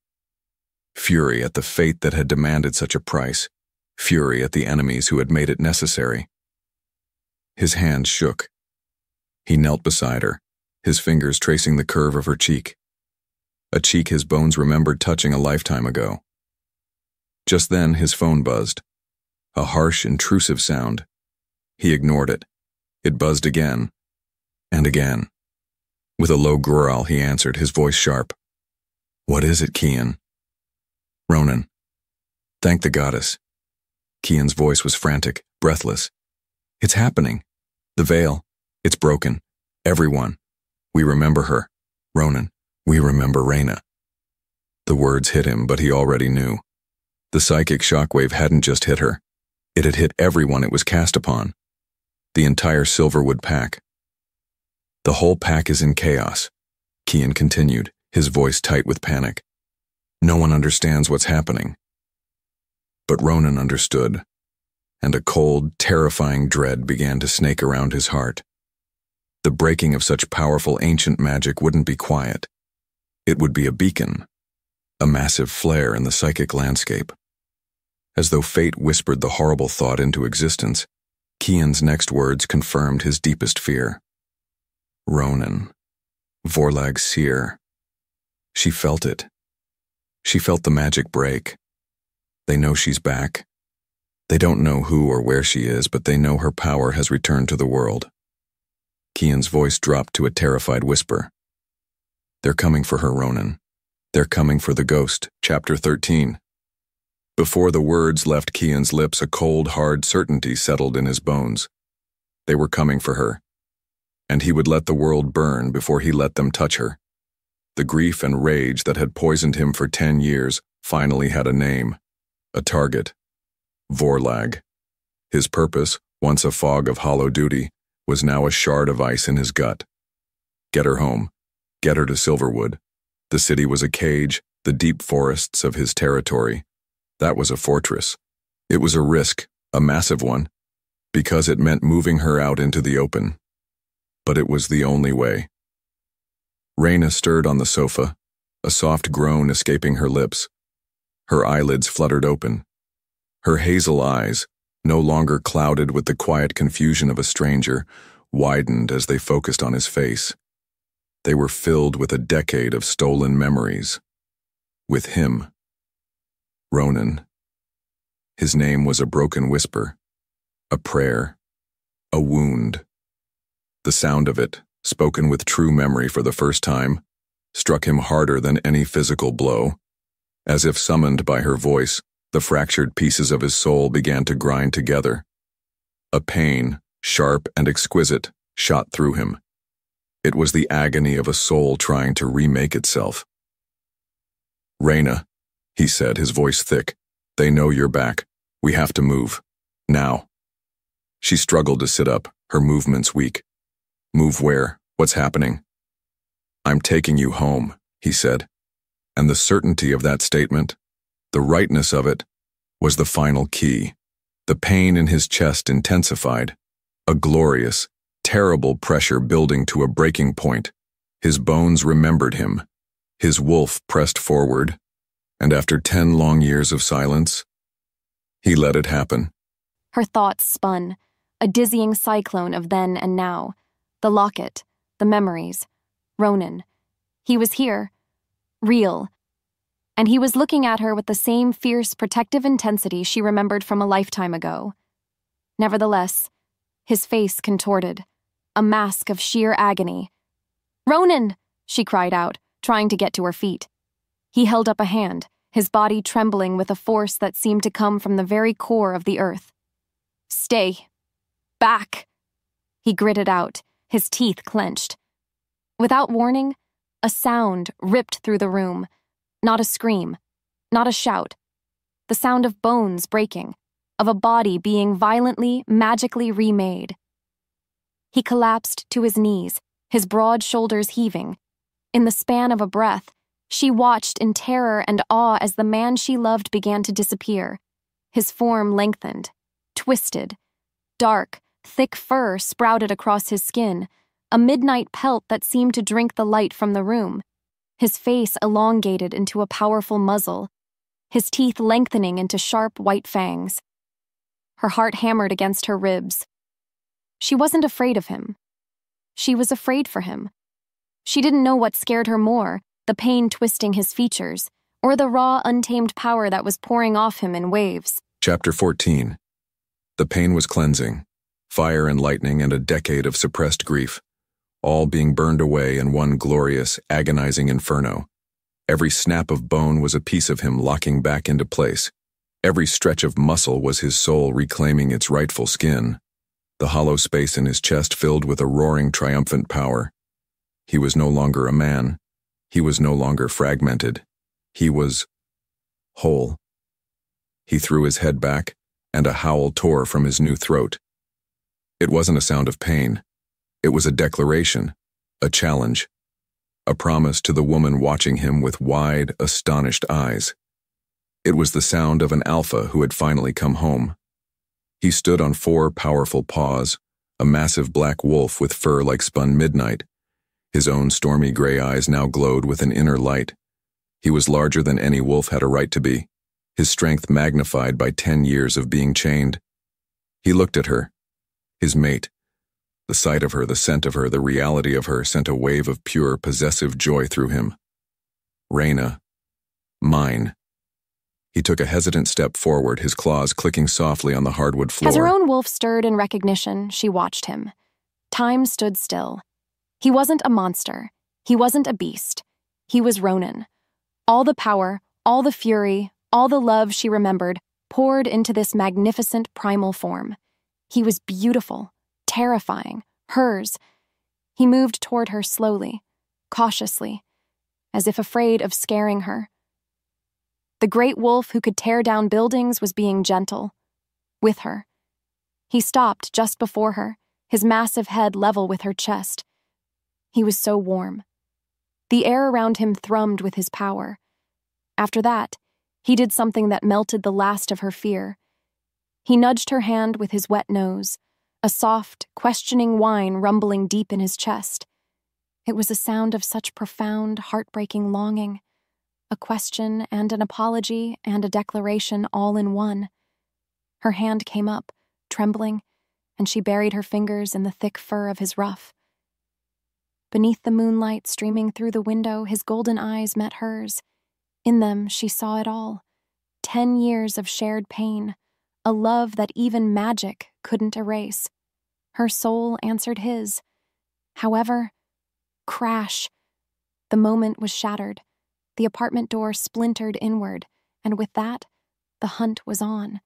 Fury at the fate that had demanded such a price. Fury at the enemies who had made it necessary. His hands shook. He knelt beside her, his fingers tracing the curve of her cheek. A cheek his bones remembered touching a lifetime ago. Just then his phone buzzed. A harsh, intrusive sound. He ignored it. It buzzed again, and again. With a low growl, he answered, his voice sharp. "What is it, Kian?" "Ronan. Thank the goddess." Kian's voice was frantic, breathless. "It's happening. The veil. It's broken. Everyone. We remember her. Ronan. We remember Reyna." The words hit him, but he already knew. The psychic shockwave hadn't just hit her. It had hit everyone it was cast upon. The entire Silverwood pack. "The whole pack is in chaos," Kian continued, his voice tight with panic. "No one understands what's happening." But Ronan understood, and a cold, terrifying dread began to snake around his heart. The breaking of such powerful ancient magic wouldn't be quiet. It would be a beacon, a massive flare in the psychic landscape. As though fate whispered the horrible thought into existence, Kian's next words confirmed his deepest fear. Ronan. Vorlag's seer. She felt it. She felt the magic break. They know she's back. They don't know who or where she is, but they know her power has returned to the world. Kian's voice dropped to a terrified whisper. "They're coming for her, Ronan. They're coming for the ghost." Chapter thirteen. Before the words left Kian's lips, a cold, hard certainty settled in his bones. They were coming for her, and he would let the world burn before he let them touch her. The grief and rage that had poisoned him for ten years finally had a name, a target. Vorlag. His purpose, once a fog of hollow duty, was now a shard of ice in his gut. Get her home. Get her to Silverwood. The city was a cage, the deep forests of his territory. That was a fortress. It was a risk, a massive one, because it meant moving her out into the open. But it was the only way. Reyna stirred on the sofa, a soft groan escaping her lips. Her eyelids fluttered open. Her hazel eyes, no longer clouded with the quiet confusion of a stranger, widened as they focused on his face. They were filled with a decade of stolen memories. With him. Ronan. His name was a broken whisper, a prayer, a wound. The sound of it, spoken with true memory for the first time, struck him harder than any physical blow. As if summoned by her voice, the fractured pieces of his soul began to grind together. A pain, sharp and exquisite, shot through him. It was the agony of a soul trying to remake itself. "Reyna," he said, his voice thick, "they know you're back. We have to move. Now." She struggled to sit up, her movements weak. "Move where? What's happening?" "I'm taking you home," he said. And the certainty of that statement, the rightness of it, was the final key. The pain in his chest intensified, a glorious, terrible pressure building to a breaking point. His bones remembered him. His wolf pressed forward, and after ten long years of silence, he let it happen. Her thoughts spun, a dizzying cyclone of then and now. The locket, the memories, Ronan. He was here, real, and he was looking at her with the same fierce, protective intensity she remembered from a lifetime ago. Nevertheless, his face contorted, a mask of sheer agony. "Ronan!" she cried out, trying to get to her feet. He held up a hand, his body trembling with a force that seemed to come from the very core of the earth. "Stay. Back!" He gritted out, his teeth clenched. Without warning, a sound ripped through the room. Not a scream, not a shout. The sound of bones breaking, of a body being violently, magically remade. He collapsed to his knees, his broad shoulders heaving. In the span of a breath, she watched in terror and awe as the man she loved began to disappear. His form lengthened, twisted. Dark, thick fur sprouted across his skin, a midnight pelt that seemed to drink the light from the room. His face elongated into a powerful muzzle, his teeth lengthening into sharp white fangs. Her heart hammered against her ribs. She wasn't afraid of him. She was afraid for him. She didn't know what scared her more, the pain twisting his features, or the raw, untamed power that was pouring off him in waves. Chapter fourteen. The pain was cleansing, fire and lightning and a decade of suppressed grief, all being burned away in one glorious, agonizing inferno. Every snap of bone was a piece of him locking back into place. Every stretch of muscle was his soul reclaiming its rightful skin. The hollow space in his chest filled with a roaring, triumphant power. He was no longer a man. He was no longer fragmented. He was whole. He threw his head back, and a howl tore from his new throat. It wasn't a sound of pain. It was a declaration, a challenge, a promise to the woman watching him with wide, astonished eyes. It was the sound of an alpha who had finally come home. He stood on four powerful paws, a massive black wolf with fur like spun midnight. His own stormy gray eyes now glowed with an inner light. He was larger than any wolf had a right to be, his strength magnified by ten years of being chained. He looked at her, his mate. The sight of her, the scent of her, the reality of her sent a wave of pure, possessive joy through him. Reyna. Mine. He took a hesitant step forward, his claws clicking softly on the hardwood floor. As her own wolf stirred in recognition, she watched him. Time stood still. He wasn't a monster. He wasn't a beast. He was Ronan. All the power, all the fury, all the love she remembered poured into this magnificent primal form. He was beautiful, terrifying, hers. He moved toward her slowly, cautiously, as if afraid of scaring her. The great wolf who could tear down buildings was being gentle, with her. He stopped just before her, his massive head level with her chest. He was so warm. The air around him thrummed with his power. After that, he did something that melted the last of her fear. He nudged her hand with his wet nose, a soft, questioning whine rumbling deep in his chest. It was a sound of such profound, heartbreaking longing, a question and an apology and a declaration all in one. Her hand came up, trembling, and she buried her fingers in the thick fur of his ruff. Beneath the moonlight streaming through the window, his golden eyes met hers. In them, she saw it all. Ten years of shared pain, a love that even magic couldn't erase. Her soul answered his. However, crash. The moment was shattered. The apartment door splintered inward, and with that, the hunt was on.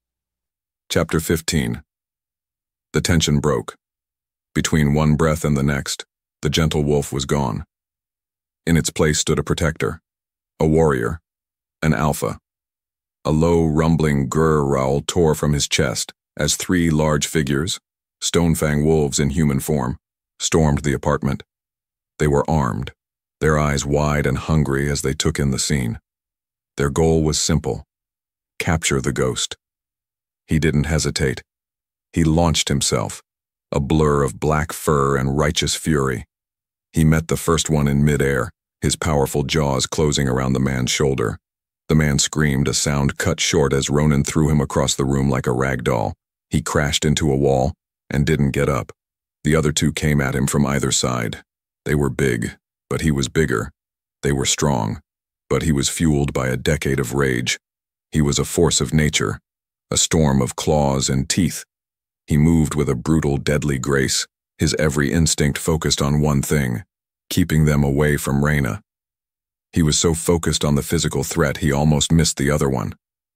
Chapter fifteen. The tension broke. Between one breath and the next, the gentle wolf was gone. In its place stood a protector, a warrior, an alpha. A low, rumbling grr growl tore from his chest as three large figures, Stonefang wolves in human form, stormed the apartment. They were armed, their eyes wide and hungry as they took in the scene. Their goal was simple: capture the ghost. He didn't hesitate. He launched himself, a blur of black fur and righteous fury. He met the first one in midair, his powerful jaws closing around the man's shoulder. The man screamed, a sound cut short as Ronan threw him across the room like a rag doll. He crashed into a wall and didn't get up. The other two came at him from either side. They were big, but he was bigger. They were strong, but he was fueled by a decade of rage. He was a force of nature, a storm of claws and teeth. He moved with a brutal, deadly grace, his every instinct focused on one thing: keeping them away from Reyna. He was so focused on the physical threat he almost missed the other one.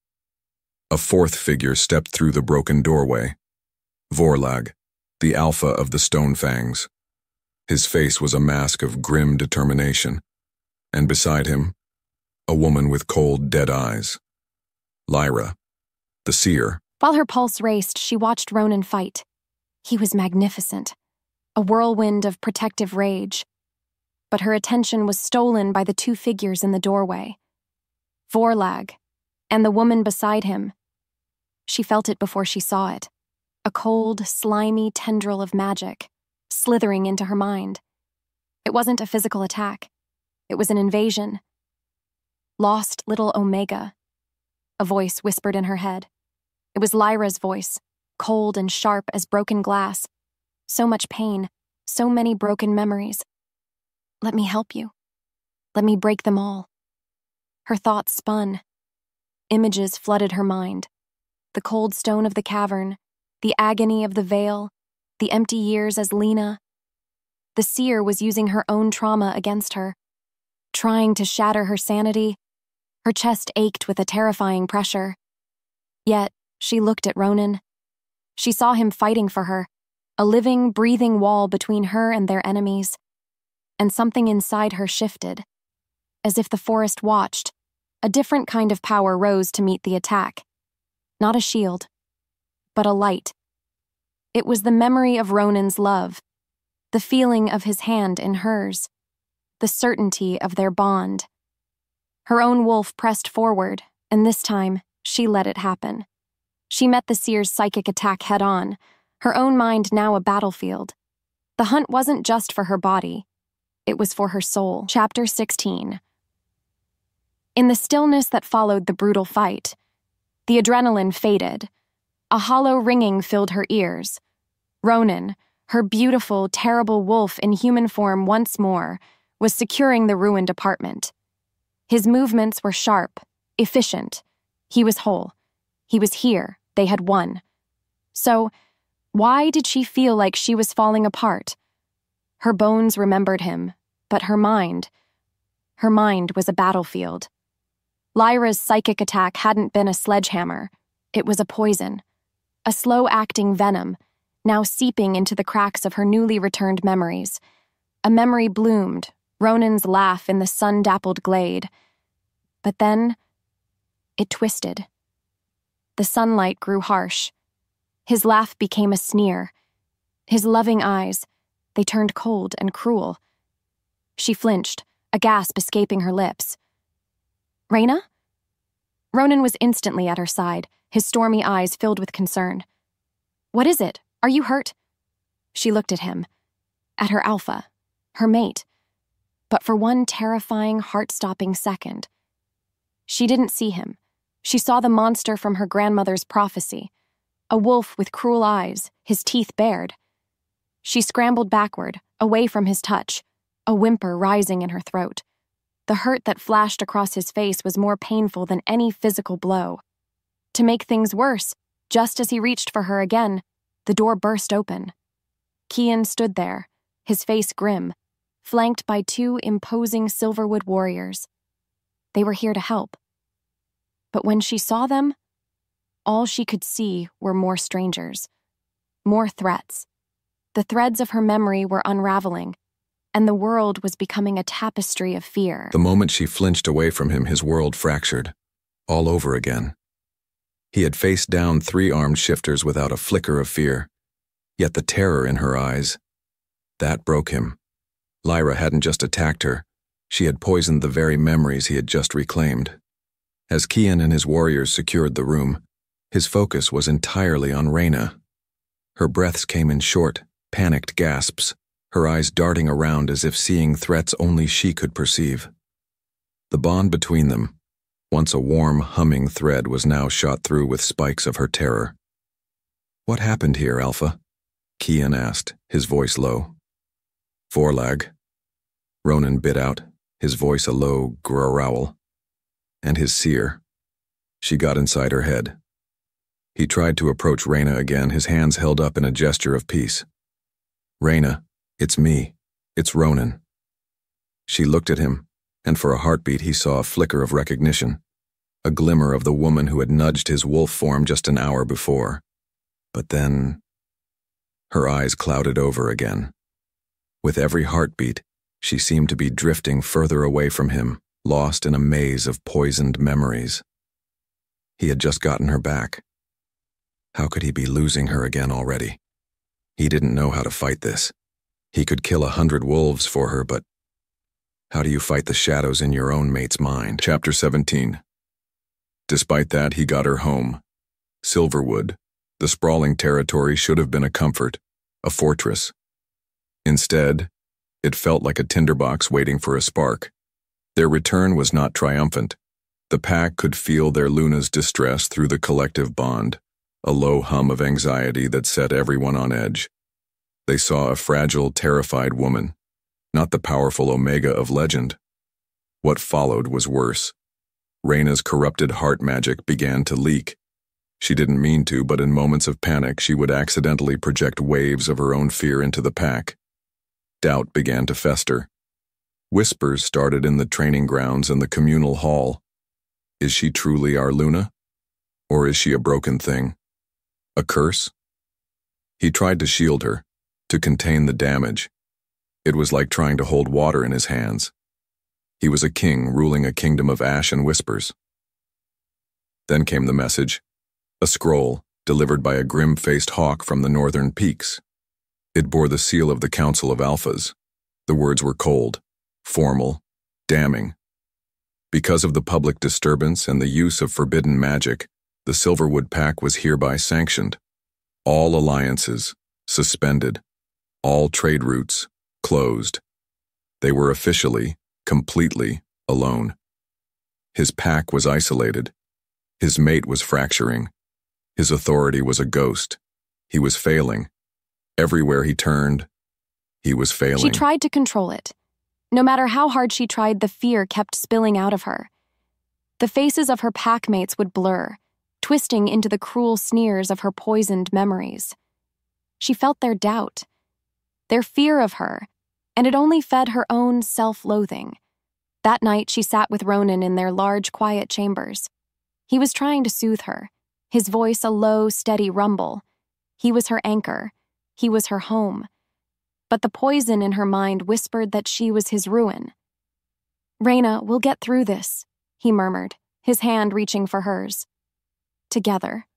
A fourth figure stepped through the broken doorway. Vorlag, the alpha of the Stonefangs. His face was a mask of grim determination, and beside him, a woman with cold, dead eyes. Lyra, the seer. While her pulse raced, she watched Ronan fight. He was magnificent, a whirlwind of protective rage. But her attention was stolen by the two figures in the doorway. Vorlag, and the woman beside him. She felt it before she saw it. A cold, slimy tendril of magic, slithering into her mind. It wasn't a physical attack. It was an invasion. Lost little Omega. A voice whispered in her head. It was Lyra's voice, cold and sharp as broken glass. So much pain, so many broken memories. Let me help you. Let me break them all. Her thoughts spun. Images flooded her mind. The cold stone of the cavern, the agony of the veil, the empty years as Lena. The seer was using her own trauma against her, trying to shatter her sanity. Her chest ached with a terrifying pressure. Yet, she looked at Ronan. She saw him fighting for her, a living, breathing wall between her and their enemies. And something inside her shifted. As if the forest watched, a different kind of power rose to meet the attack. Not a shield, but a light. It was the memory of Ronan's love, the feeling of his hand in hers, the certainty of their bond. Her own wolf pressed forward, and this time, she let it happen. She met the seer's psychic attack head-on, her own mind now a battlefield. The hunt wasn't just for her body. It was for her soul. Chapter sixteen. In the stillness that followed the brutal fight, the adrenaline faded. A hollow ringing filled her ears. Ronan, her beautiful, terrible wolf in human form once more, was securing the ruined apartment. His movements were sharp, efficient. He was whole. He was here. They had won. So, why did she feel like she was falling apart? Her bones remembered him, but her mind, her mind was a battlefield. Lyra's psychic attack hadn't been a sledgehammer. It was a poison, a slow-acting venom, now seeping into the cracks of her newly returned memories. A memory bloomed, Ronan's laugh in the sun-dappled glade. But then, it twisted. the sunlight grew harsh. His laugh became a sneer. His loving eyes, they turned cold and cruel. She flinched, a gasp escaping her lips. "Reyna?" Ronan was instantly at her side, his stormy eyes filled with concern. "What is it? Are you hurt?" She looked at him, at her alpha, her mate, but for one terrifying, heart-stopping second. She didn't see him. She saw the monster from her grandmother's prophecy, a wolf with cruel eyes, his teeth bared. She scrambled backward, away from his touch, a whimper rising in her throat. The hurt that flashed across his face was more painful than any physical blow. To make things worse, just as he reached for her again, the door burst open. Kian stood there, his face grim, flanked by two imposing Silverwood warriors. They were here to help. But when she saw them, all she could see were more strangers, more threats. The threads of her memory were unraveling, and the world was becoming a tapestry of fear. The moment she flinched away from him, his world fractured, all over again. He had faced down three armed shifters without a flicker of fear, yet the terror in her eyes, that broke him. Lyra hadn't just attacked her, she had poisoned the very memories he had just reclaimed. As Kian and his warriors secured the room, his focus was entirely on Reyna. Her breaths came in short, panicked gasps, her eyes darting around as if seeing threats only she could perceive. The bond between them, once a warm, humming thread, was now shot through with spikes of her terror. "What happened here, Alpha?" Kian asked, his voice low. "Forlag," Ronan bit out, his voice a low growl. "And his seer." She got inside her head. He tried to approach Reyna again, his hands held up in a gesture of peace. "Reyna, it's me. It's Ronan." She looked at him, and for a heartbeat he saw a flicker of recognition, a glimmer of the woman who had nudged his wolf form just an hour before. But then, her eyes clouded over again. With every heartbeat, she seemed to be drifting further away from him, lost in a maze of poisoned memories. He had just gotten her back. How could he be losing her again already? He didn't know how to fight this. He could kill a hundred wolves for her, but how do you fight the shadows in your own mate's mind? Chapter seventeen. Despite that, he got her home. Silverwood, the sprawling territory, should have been a comfort, a fortress. Instead, it felt like a tinderbox waiting for a spark. Their return was not triumphant. The pack could feel their Luna's distress through the collective bond, a low hum of anxiety that set everyone on edge. They saw a fragile, terrified woman, not the powerful Omega of legend. What followed was worse. Reyna's corrupted heart magic began to leak. She didn't mean to, but in moments of panic she would accidentally project waves of her own fear into the pack. Doubt began to fester. Whispers started in the training grounds and the communal hall. Is she truly our Luna? Or is she a broken thing? A curse? He tried to shield her, to contain the damage. It was like trying to hold water in his hands. He was a king ruling a kingdom of ash and whispers. Then came the message, a scroll delivered by a grim-faced hawk from the northern peaks. It bore the seal of the Council of Alphas. The words were cold, formal, damning. Because of the public disturbance and the use of forbidden magic, the Silverwood Pack was hereby sanctioned. All alliances suspended. All trade routes closed. They were officially, completely alone. His pack was isolated. His mate was fracturing. His authority was a ghost. He was failing. Everywhere he turned, he was failing. She tried to control it. No matter how hard she tried, the fear kept spilling out of her. The faces of her packmates would blur, twisting into the cruel sneers of her poisoned memories. She felt their doubt, their fear of her, and it only fed her own self-loathing. That night she sat with Ronan in their large, quiet chambers. He was trying to soothe her, his voice a low, steady rumble. He was her anchor. He was her home. But the poison in her mind whispered that she was his ruin. "Reyna, we'll get through this," he murmured, his hand reaching for hers. together.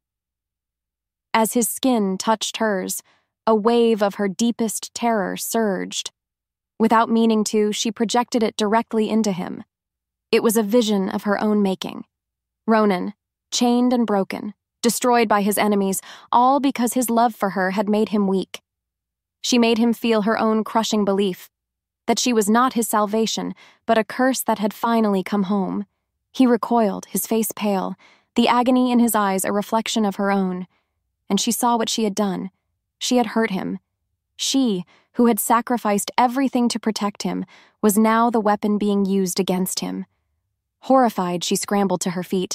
As his skin touched hers, a wave of her deepest terror surged. Without meaning to, she projected it directly into him. It was a vision of her own making. Ronan, chained and broken, destroyed by his enemies, all because his love for her had made him weak. She made him feel her own crushing belief, that she was not his salvation, but a curse that had finally come home. He recoiled, his face pale, the agony in his eyes a reflection of her own. And she saw what she had done. She had hurt him. She, who had sacrificed everything to protect him, was now the weapon being used against him. Horrified, she scrambled to her feet.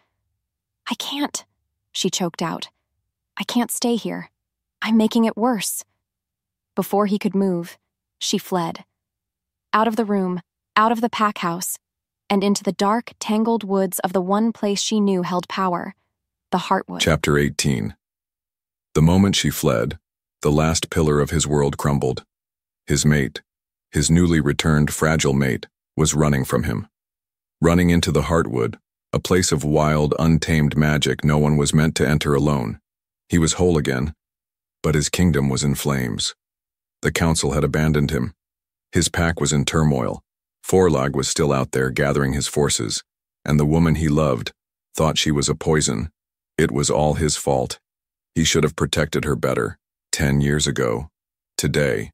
"I can't," she choked out. "I can't stay here. I'm making it worse." Before he could move, she fled. Out of the room, out of the pack house, and into the dark, tangled woods of the one place she knew held power, the Heartwood. Chapter eighteen. The moment she fled, the last pillar of his world crumbled. His mate, his newly returned fragile mate, was running from him. Running into the Heartwood, a place of wild, untamed magic no one was meant to enter alone. He was whole again, but his kingdom was in flames. The council had abandoned him. His pack was in turmoil. Forlag was still out there gathering his forces, and the woman he loved thought she was a poison. It was all his fault. He should have protected her better, ten years ago, today.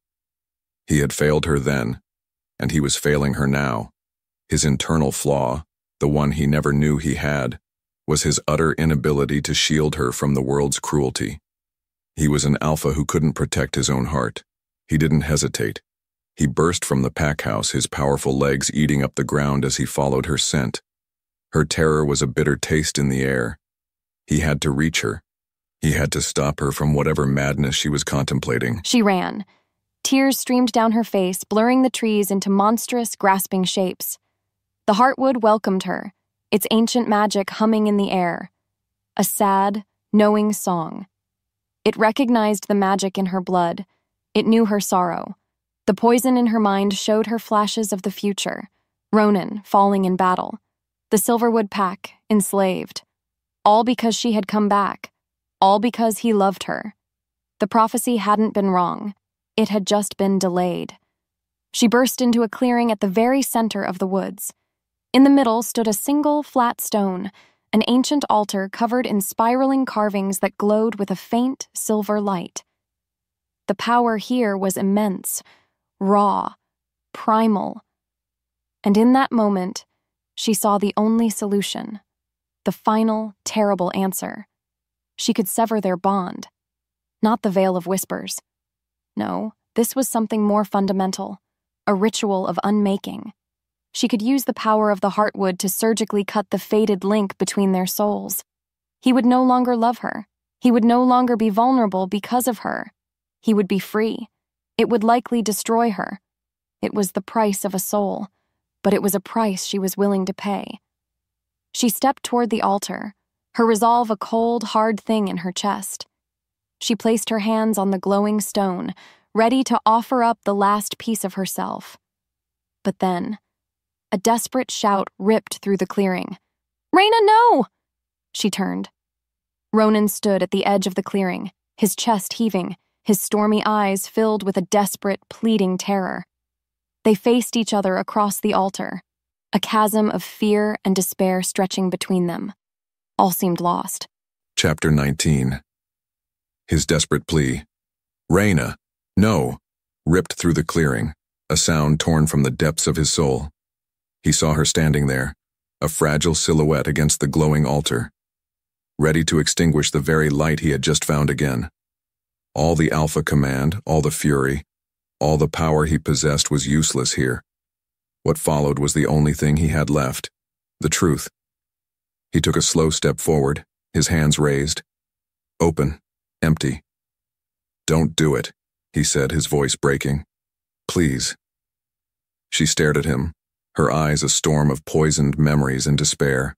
He had failed her then, and he was failing her now. His internal flaw, the one he never knew he had, was his utter inability to shield her from the world's cruelty. He was an alpha who couldn't protect his own heart. He didn't hesitate. He burst from the pack house, his powerful legs eating up the ground as he followed her scent. Her terror was a bitter taste in the air. He had to reach her. He had to stop her from whatever madness she was contemplating. She ran. Tears streamed down her face, blurring the trees into monstrous, grasping shapes. The Heartwood welcomed her, its ancient magic humming in the air. A sad, knowing song. It recognized the magic in her blood. It knew her sorrow. The poison in her mind showed her flashes of the future. Ronan falling in battle. The Silverwood pack enslaved. All because she had come back. All because he loved her. The prophecy hadn't been wrong. It had just been delayed. She burst into a clearing at the very center of the woods. In the middle stood a single flat stone, an ancient altar covered in spiraling carvings that glowed with a faint silver light. The power here was immense, raw, primal. And in that moment, she saw the only solution, the final, terrible answer. She could sever their bond, not the Veil of Whispers. No, this was something more fundamental, a ritual of unmaking. She could use the power of the Heartwood to surgically cut the fated link between their souls. He would no longer love her. He would no longer be vulnerable because of her. He would be free. It would likely destroy her. It was the price of a soul, but it was a price she was willing to pay. She stepped toward the altar, her resolve a cold, hard thing in her chest. She placed her hands on the glowing stone, ready to offer up the last piece of herself. But then, a desperate shout ripped through the clearing. "Raina, no!" She turned. Ronan stood at the edge of the clearing, his chest heaving, his stormy eyes filled with a desperate, pleading terror. They faced each other across the altar, a chasm of fear and despair stretching between them. All seemed lost. Chapter nineteen. His desperate plea, "Raina, no," ripped through the clearing, a sound torn from the depths of his soul. He saw her standing there, a fragile silhouette against the glowing altar, ready to extinguish the very light he had just found again. All the alpha command, all the fury, all the power he possessed was useless here. What followed was the only thing he had left, the truth. He took a slow step forward, his hands raised. Open, empty. "Don't do it," he said, his voice breaking. "Please." She stared at him, her eyes a storm of poisoned memories and despair.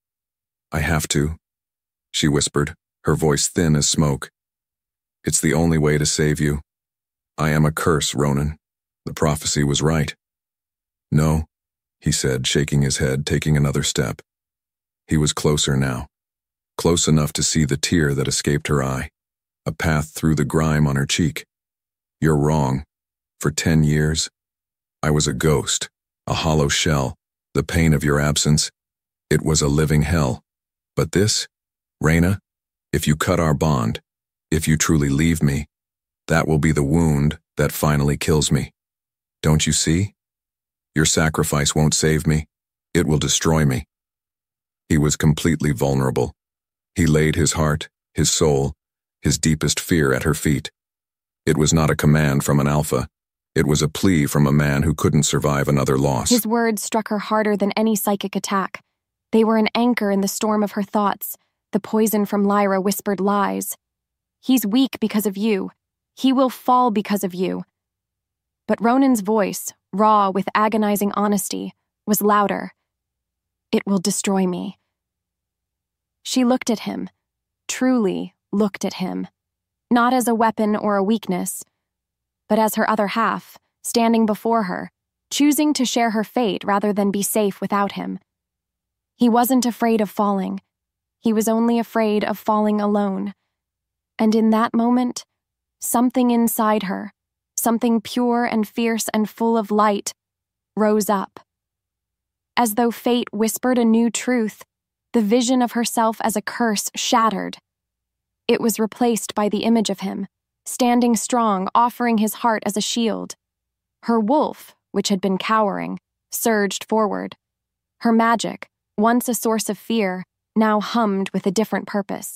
"I have to," she whispered, her voice thin as smoke. "It's the only way to save you. I am a curse, Ronan. The prophecy was right." "No," he said, shaking his head, taking another step. He was closer now. close enough to see the tear that escaped her eye, a path through the grime on her cheek. You're wrong. For ten years, I was a ghost, a hollow shell. The pain of your absence, it was a living hell. But this, Reyna, if you cut our bond, if you truly leave me, that will be the wound that finally kills me. Don't you see? Your sacrifice won't save me. It will destroy me. He was completely vulnerable. He laid his heart, his soul, his deepest fear at her feet. It was not a command from an alpha. It was a plea from a man who couldn't survive another loss. His words struck her harder than any psychic attack. They were an anchor in the storm of her thoughts. The poison from Lyra whispered lies. He's weak because of you. He will fall because of you. But Ronan's voice, raw with agonizing honesty, was louder. It will destroy me. She looked at him, truly looked at him, not as a weapon or a weakness, but as her other half, standing before her, choosing to share her fate rather than be safe without him. He wasn't afraid of falling. He was only afraid of falling alone. And in that moment, something inside her, something pure and fierce and full of light, rose up. As though fate whispered a new truth, the vision of herself as a curse shattered. It was replaced by the image of him, standing strong, offering his heart as a shield. Her wolf, which had been cowering, surged forward. Her magic, once a source of fear, now hummed with a different purpose.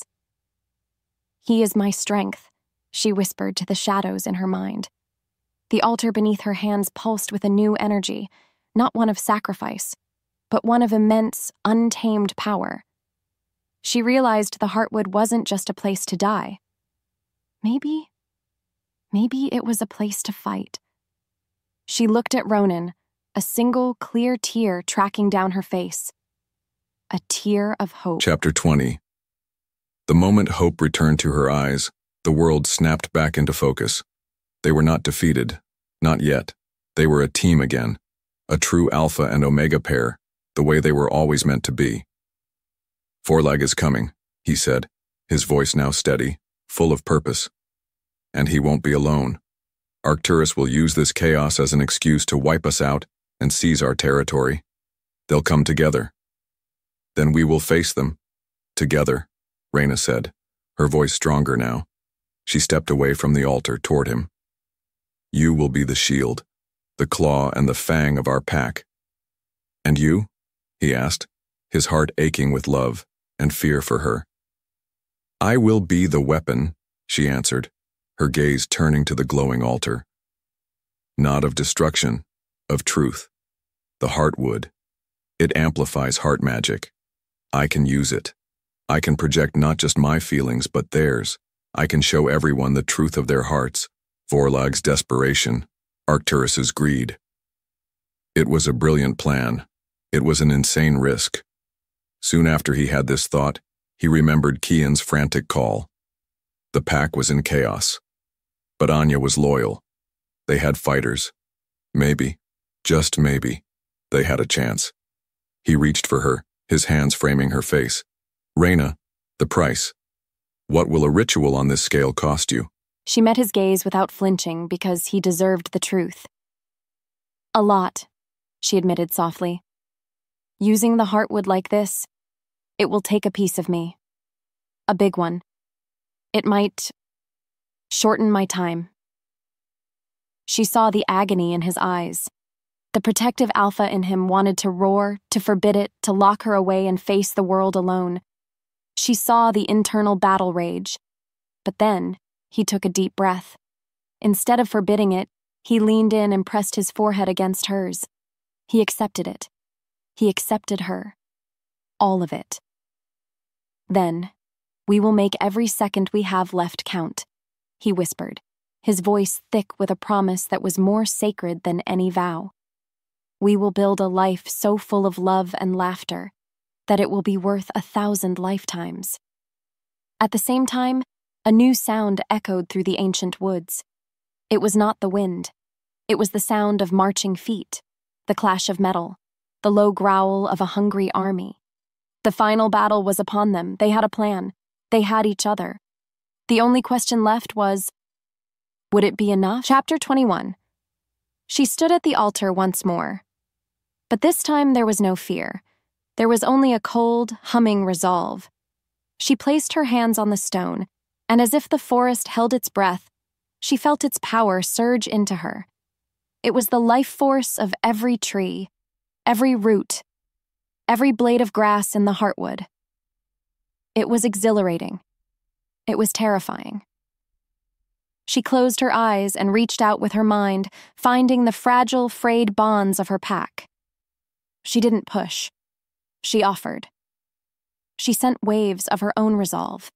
He is my strength, she whispered to the shadows in her mind. The altar beneath her hands pulsed with a new energy, not one of sacrifice, but one of immense, untamed power. She realized the Heartwood wasn't just a place to die. Maybe, maybe it was a place to fight. She looked at Ronan, a single clear tear tracking down her face. A tear of hope. Chapter twenty. The moment hope returned to her eyes, the world snapped back into focus. They were not defeated. Not yet. They were a team again. A true Alpha and Omega pair, the way they were always meant to be. Forlag is coming, he said, his voice now steady, full of purpose. And he won't be alone. Arcturus will use this chaos as an excuse to wipe us out and seize our territory. They'll come together. Then we will face them. Together, Reyna said, her voice stronger now. She stepped away from the altar toward him. You will be the shield, the claw and the fang of our pack. And you? He asked, his heart aching with love and fear for her. I will be the weapon, she answered, her gaze turning to the glowing altar. Not of destruction, of truth. The Heartwood. It amplifies heart magic. I can use it. I can project not just my feelings, but theirs. I can show everyone the truth of their hearts, Forlag's desperation, Arcturus's greed. It was a brilliant plan. It was an insane risk. Soon after he had this thought, he remembered Kian's frantic call. The pack was in chaos. But Anya was loyal. They had fighters. Maybe, just maybe, they had a chance. He reached for her, his hands framing her face. Reyna, the price. What will a ritual on this scale cost you? She met his gaze without flinching because he deserved the truth. A lot, she admitted softly. Using the Heartwood like this, it will take a piece of me. A big one. It might shorten my time. She saw the agony in his eyes. The protective alpha in him wanted to roar, to forbid it, to lock her away and face the world alone. She saw the internal battle rage. But then, he took a deep breath. Instead of forbidding it, he leaned in and pressed his forehead against hers. He accepted it. He accepted her. All of it. Then, we will make every second we have left count, he whispered, his voice thick with a promise that was more sacred than any vow. We will build a life so full of love and laughter that it will be worth a thousand lifetimes. At the same time, a new sound echoed through the ancient woods. It was not the wind. It was the sound of marching feet, the clash of metal, the low growl of a hungry army. The final battle was upon them. They had a plan. They had each other. The only question left was, would it be enough? Chapter twenty-one. She stood at the altar once more. But this time there was no fear. There was only a cold, humming resolve. She placed her hands on the stone, and as if the forest held its breath, she felt its power surge into her. It was the life force of every tree, every root, every blade of grass in the heartwood. It was exhilarating. It was terrifying. She closed her eyes and reached out with her mind, finding the fragile, frayed bonds of her pack. She didn't push. She offered. She sent waves of her own resolve,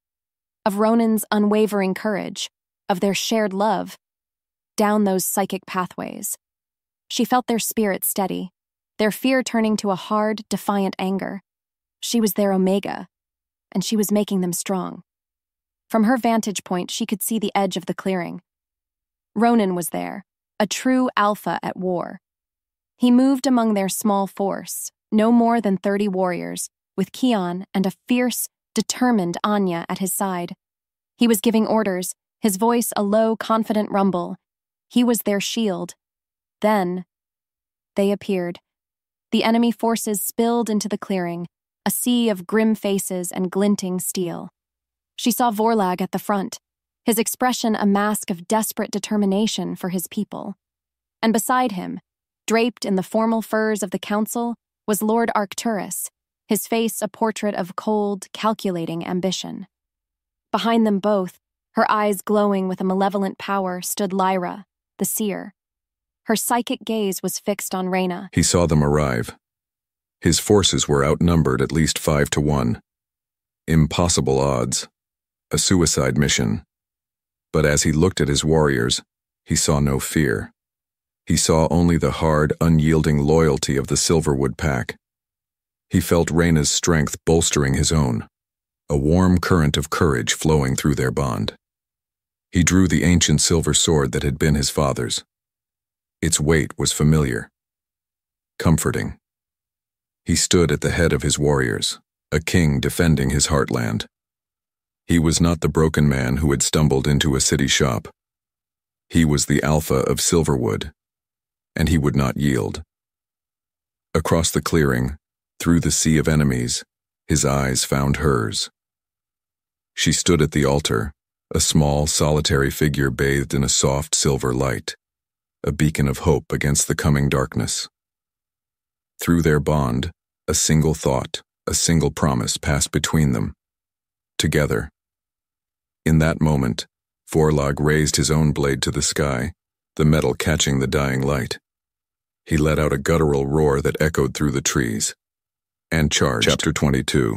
of Ronan's unwavering courage, of their shared love, down those psychic pathways. She felt their spirit steady, their fear turning to a hard, defiant anger. She was their omega, and she was making them strong. From her vantage point, she could see the edge of the clearing. Ronan was there, a true alpha at war. He moved among their small force, no more than thirty warriors, with Kian and a fierce, determined Anya at his side. He was giving orders, his voice a low, confident rumble. He was their shield. Then, they appeared. The enemy forces spilled into the clearing, a sea of grim faces and glinting steel. She saw Vorlag at the front, his expression a mask of desperate determination for his people. And beside him, draped in the formal furs of the council, was Lord Arcturus, his face a portrait of cold, calculating ambition. Behind them both, her eyes glowing with a malevolent power, stood Lyra, the seer. Her psychic gaze was fixed on Reyna. He saw them arrive. His forces were outnumbered at least five to one. Impossible odds. A suicide mission. But as he looked at his warriors, he saw no fear. He saw only the hard, unyielding loyalty of the Silverwood pack. He felt Reyna's strength bolstering his own, a warm current of courage flowing through their bond. He drew the ancient silver sword that had been his father's. Its weight was familiar, comforting. He stood at the head of his warriors, a king defending his heartland. He was not the broken man who had stumbled into a city shop. He was the alpha of Silverwood, and he would not yield. Across the clearing, through the sea of enemies, his eyes found hers. She stood at the altar, a small, solitary figure bathed in a soft silver light, a beacon of hope against the coming darkness. Through their bond, a single thought, a single promise passed between them. Together. In that moment, Vorlag raised his own blade to the sky, the metal catching the dying light. He let out a guttural roar that echoed through the trees, and charged. Chapter twenty-two.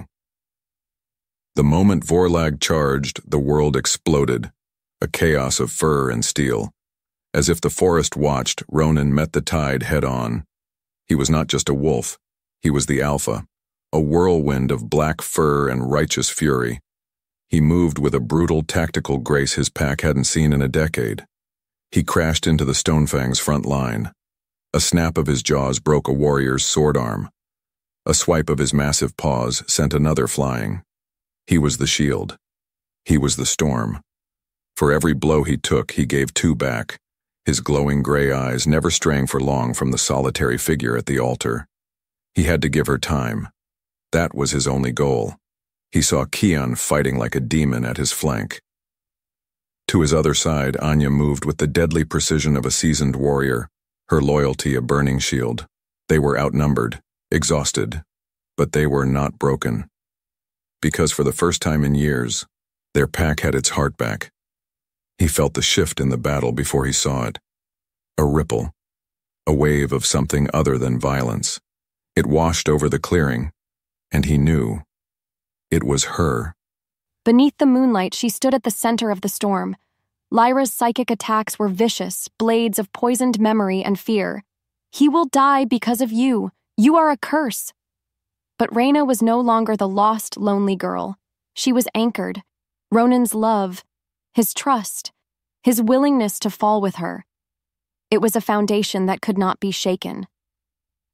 The moment Vorlag charged, the world exploded, a chaos of fur and steel. As if the forest watched, Ronan met the tide head-on. He was not just a wolf, he was the alpha, a whirlwind of black fur and righteous fury. He moved with a brutal tactical grace his pack hadn't seen in a decade. He crashed into the Stonefang's front line. A snap of his jaws broke a warrior's sword arm. A swipe of his massive paws sent another flying. He was the shield. He was the storm. For every blow he took, he gave two back, his glowing gray eyes never straying for long from the solitary figure at the altar. He had to give her time. That was his only goal. He saw Kian fighting like a demon at his flank. To his other side, Anya moved with the deadly precision of a seasoned warrior, her loyalty a burning shield. They were outnumbered, exhausted, but they were not broken. Because for the first time in years, their pack had its heart back. He felt the shift in the battle before he saw it. A ripple, a wave of something other than violence. It washed over the clearing, and he knew. It was her. Beneath the moonlight, she stood at the center of the storm. Lyra's psychic attacks were vicious, blades of poisoned memory and fear. He will die because of you. You are a curse. But Reyna was no longer the lost, lonely girl. She was anchored. Ronan's love, his trust, his willingness to fall with her. It was a foundation that could not be shaken.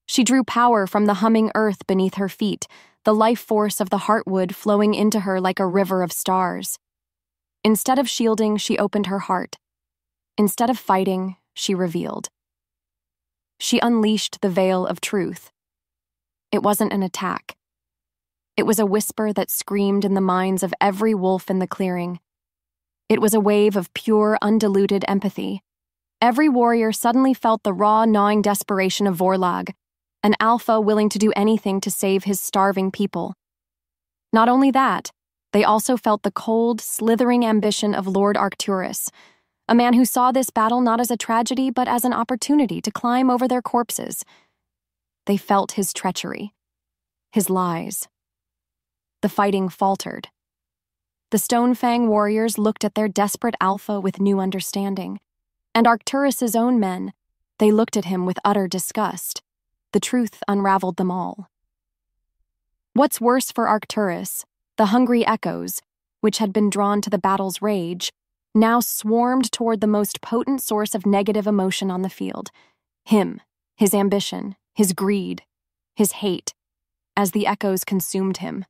She drew power from the humming earth beneath her feet, the life force of the heartwood flowing into her like a river of stars. Instead of shielding, she opened her heart. Instead of fighting, she revealed. She unleashed the veil of truth. It wasn't an attack. It was a whisper that screamed in the minds of every wolf in the clearing. It was a wave of pure, undiluted empathy. Every warrior suddenly felt the raw, gnawing desperation of Vorlag, an alpha willing to do anything to save his starving people. Not only that, they also felt the cold, slithering ambition of Lord Arcturus, a man who saw this battle not as a tragedy but as an opportunity to climb over their corpses. They felt his treachery, his lies. The fighting faltered. The Stonefang warriors looked at their desperate alpha with new understanding, and Arcturus's own men, they looked at him with utter disgust. The truth unraveled them all. What's worse for Arcturus, the hungry echoes, which had been drawn to the battle's rage, now swarmed toward the most potent source of negative emotion on the field, him, his ambition, his greed, his hate, as the echoes consumed him.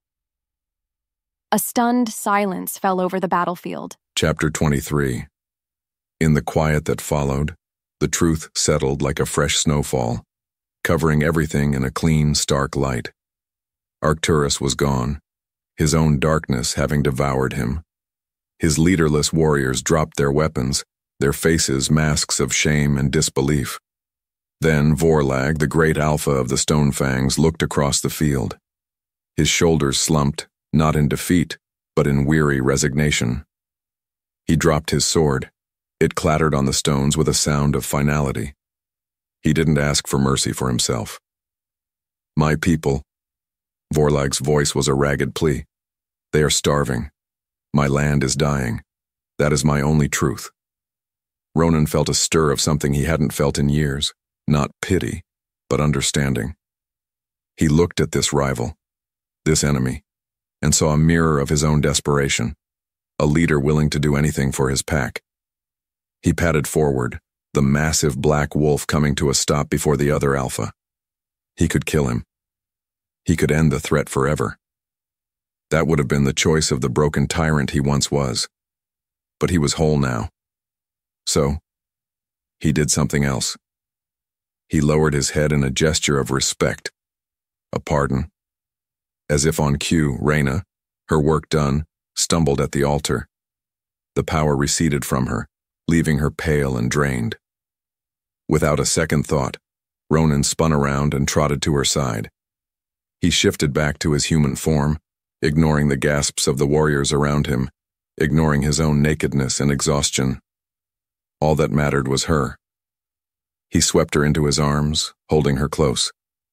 A stunned silence fell over the battlefield. Chapter twenty-three. In the quiet that followed, the truth settled like a fresh snowfall, covering everything in a clean, stark light. Arcturus was gone, his own darkness having devoured him. His leaderless warriors dropped their weapons, their faces masks of shame and disbelief. Then Vorlag, the great alpha of the Stonefangs, looked across the field. His shoulders slumped, not in defeat, but in weary resignation. He dropped his sword. It clattered on the stones with a sound of finality. He didn't ask for mercy for himself. My people, Vorlag's voice was a ragged plea. They are starving. My land is dying. That is my only truth. Ronan felt a stir of something he hadn't felt in years, not pity, but understanding. He looked at this rival, this enemy, and saw a mirror of his own desperation, a leader willing to do anything for his pack. He padded forward, the massive black wolf coming to a stop before the other alpha. He could kill him. He could end the threat forever. That would have been the choice of the broken tyrant he once was. But he was whole now. So, he did something else. He lowered his head in a gesture of respect, a pardon. As if on cue, Reyna, her work done, stumbled at the altar. The power receded from her, leaving her pale and drained. Without a second thought, Ronan spun around and trotted to her side. He shifted back to his human form, ignoring the gasps of the warriors around him, ignoring his own nakedness and exhaustion. All that mattered was her. He swept her into his arms, holding her close.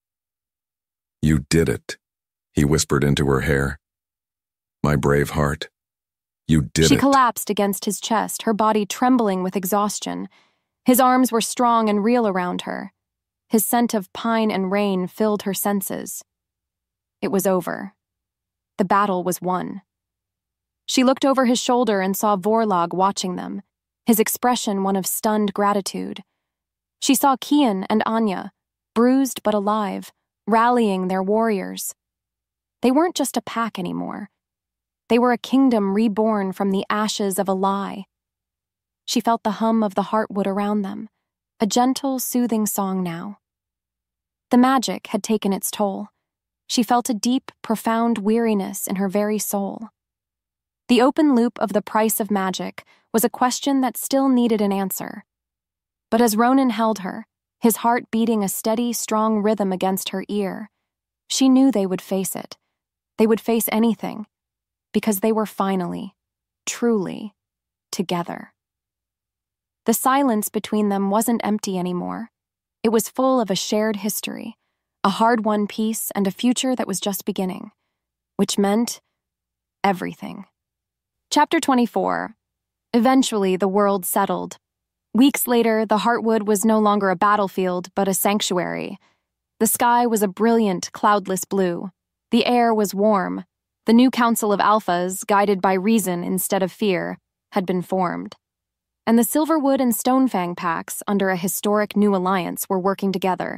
"You did it," he whispered into her hair. "My brave heart, you did it." She collapsed against his chest, her body trembling with exhaustion. His arms were strong and real around her. His scent of pine and rain filled her senses. It was over. The battle was won. She looked over his shoulder and saw Vorlag watching them, his expression one of stunned gratitude. She saw Kian and Anya, bruised but alive, rallying their warriors. They weren't just a pack anymore. They were a kingdom reborn from the ashes of a lie. She felt the hum of the heartwood around them, a gentle, soothing song now. The magic had taken its toll. She felt a deep, profound weariness in her very soul. The open loop of the price of magic was a question that still needed an answer. But as Ronan held her, his heart beating a steady, strong rhythm against her ear, she knew they would face it. They would face anything, because they were finally, truly, together. The silence between them wasn't empty anymore. It was full of a shared history, a hard-won peace and a future that was just beginning, which meant everything. Chapter twenty-four. Eventually, the world settled. Weeks later, the Heartwood was no longer a battlefield, but a sanctuary. The sky was a brilliant, cloudless blue. The air was warm. The new Council of Alphas, guided by reason instead of fear, had been formed. And the Silverwood and Stonefang packs, under a historic new alliance, were working together.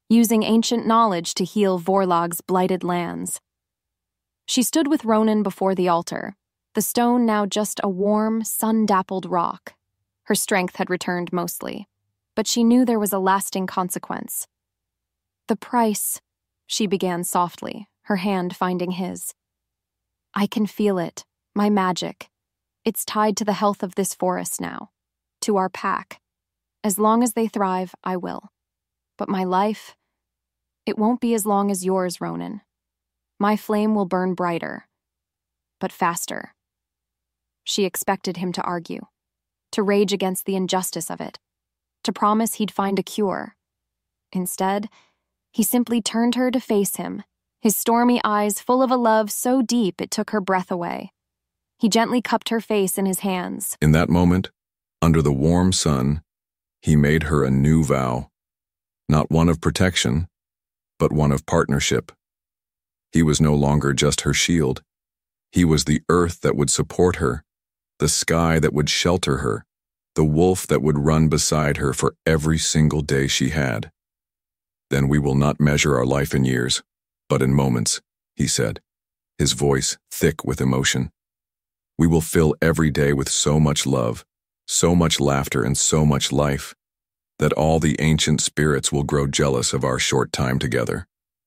using ancient knowledge to heal Vorlog's blighted lands. She stood with Ronan before the altar, the stone now just a warm, sun-dappled rock. Her strength had returned mostly, but she knew there was a lasting consequence. "The price," she began softly, her hand finding his. "I can feel it, my magic. It's tied to the health of this forest now, to our pack. As long as they thrive, I will. But my life, it won't be as long as yours, Ronan. My flame will burn brighter, but faster." She expected him to argue, to rage against the injustice of it, to promise he'd find a cure. Instead, he simply turned her to face him, his stormy eyes full of a love so deep it took her breath away. He gently cupped her face in his hands. In that moment, under the warm sun, he made her a new vow, not one of protection, but one of partnership. He was no longer just her shield. He was the earth that would support her, the sky that would shelter her, the wolf that would run beside her for every single day she had. "Then we will not measure our life in years, but in moments," he said, his voice thick with emotion. "We will fill every day with so much love, so much laughter, and so much life, that all the ancient spirits will grow jealous of our short time together."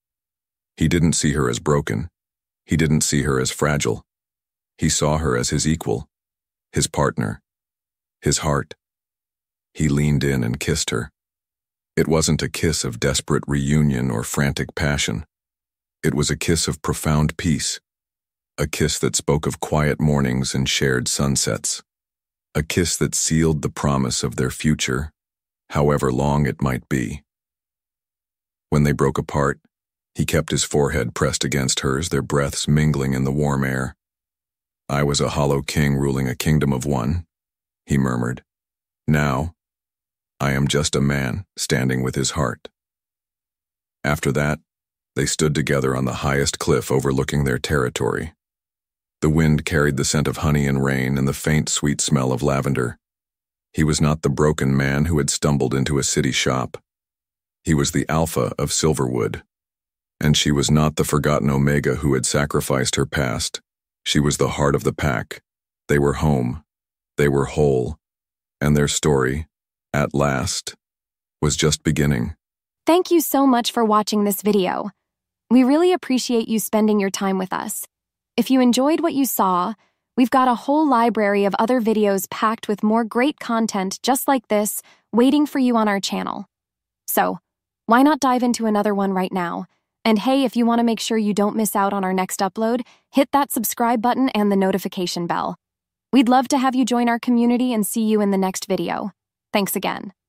He didn't see her as broken. He didn't see her as fragile. He saw her as his equal, his partner, his heart. He leaned in and kissed her. It wasn't a kiss of desperate reunion or frantic passion. It was a kiss of profound peace, a kiss that spoke of quiet mornings and shared sunsets, a kiss that sealed the promise of their future, however long it might be. When they broke apart, he kept his forehead pressed against hers, their breaths mingling in the warm air. "I was a hollow king ruling a kingdom of one," he murmured. "Now, I am just a man standing with his heart." After that, they stood together on the highest cliff overlooking their territory. The wind carried the scent of honey and rain and the faint, sweet smell of lavender. He was not the broken man who had stumbled into a city shop. He was the Alpha of Silverwood. And she was not the forgotten Omega who had sacrificed her past. She was the heart of the pack. They were home. They were whole. And their story, at last, was just beginning. Thank you so much for watching this video. We really appreciate you spending your time with us. If you enjoyed what you saw, we've got a whole library of other videos packed with more great content just like this waiting for you on our channel. So, why not dive into another one right now? And hey, if you want to make sure you don't miss out on our next upload, hit that subscribe button and the notification bell. We'd love to have you join our community and see you in the next video. Thanks again.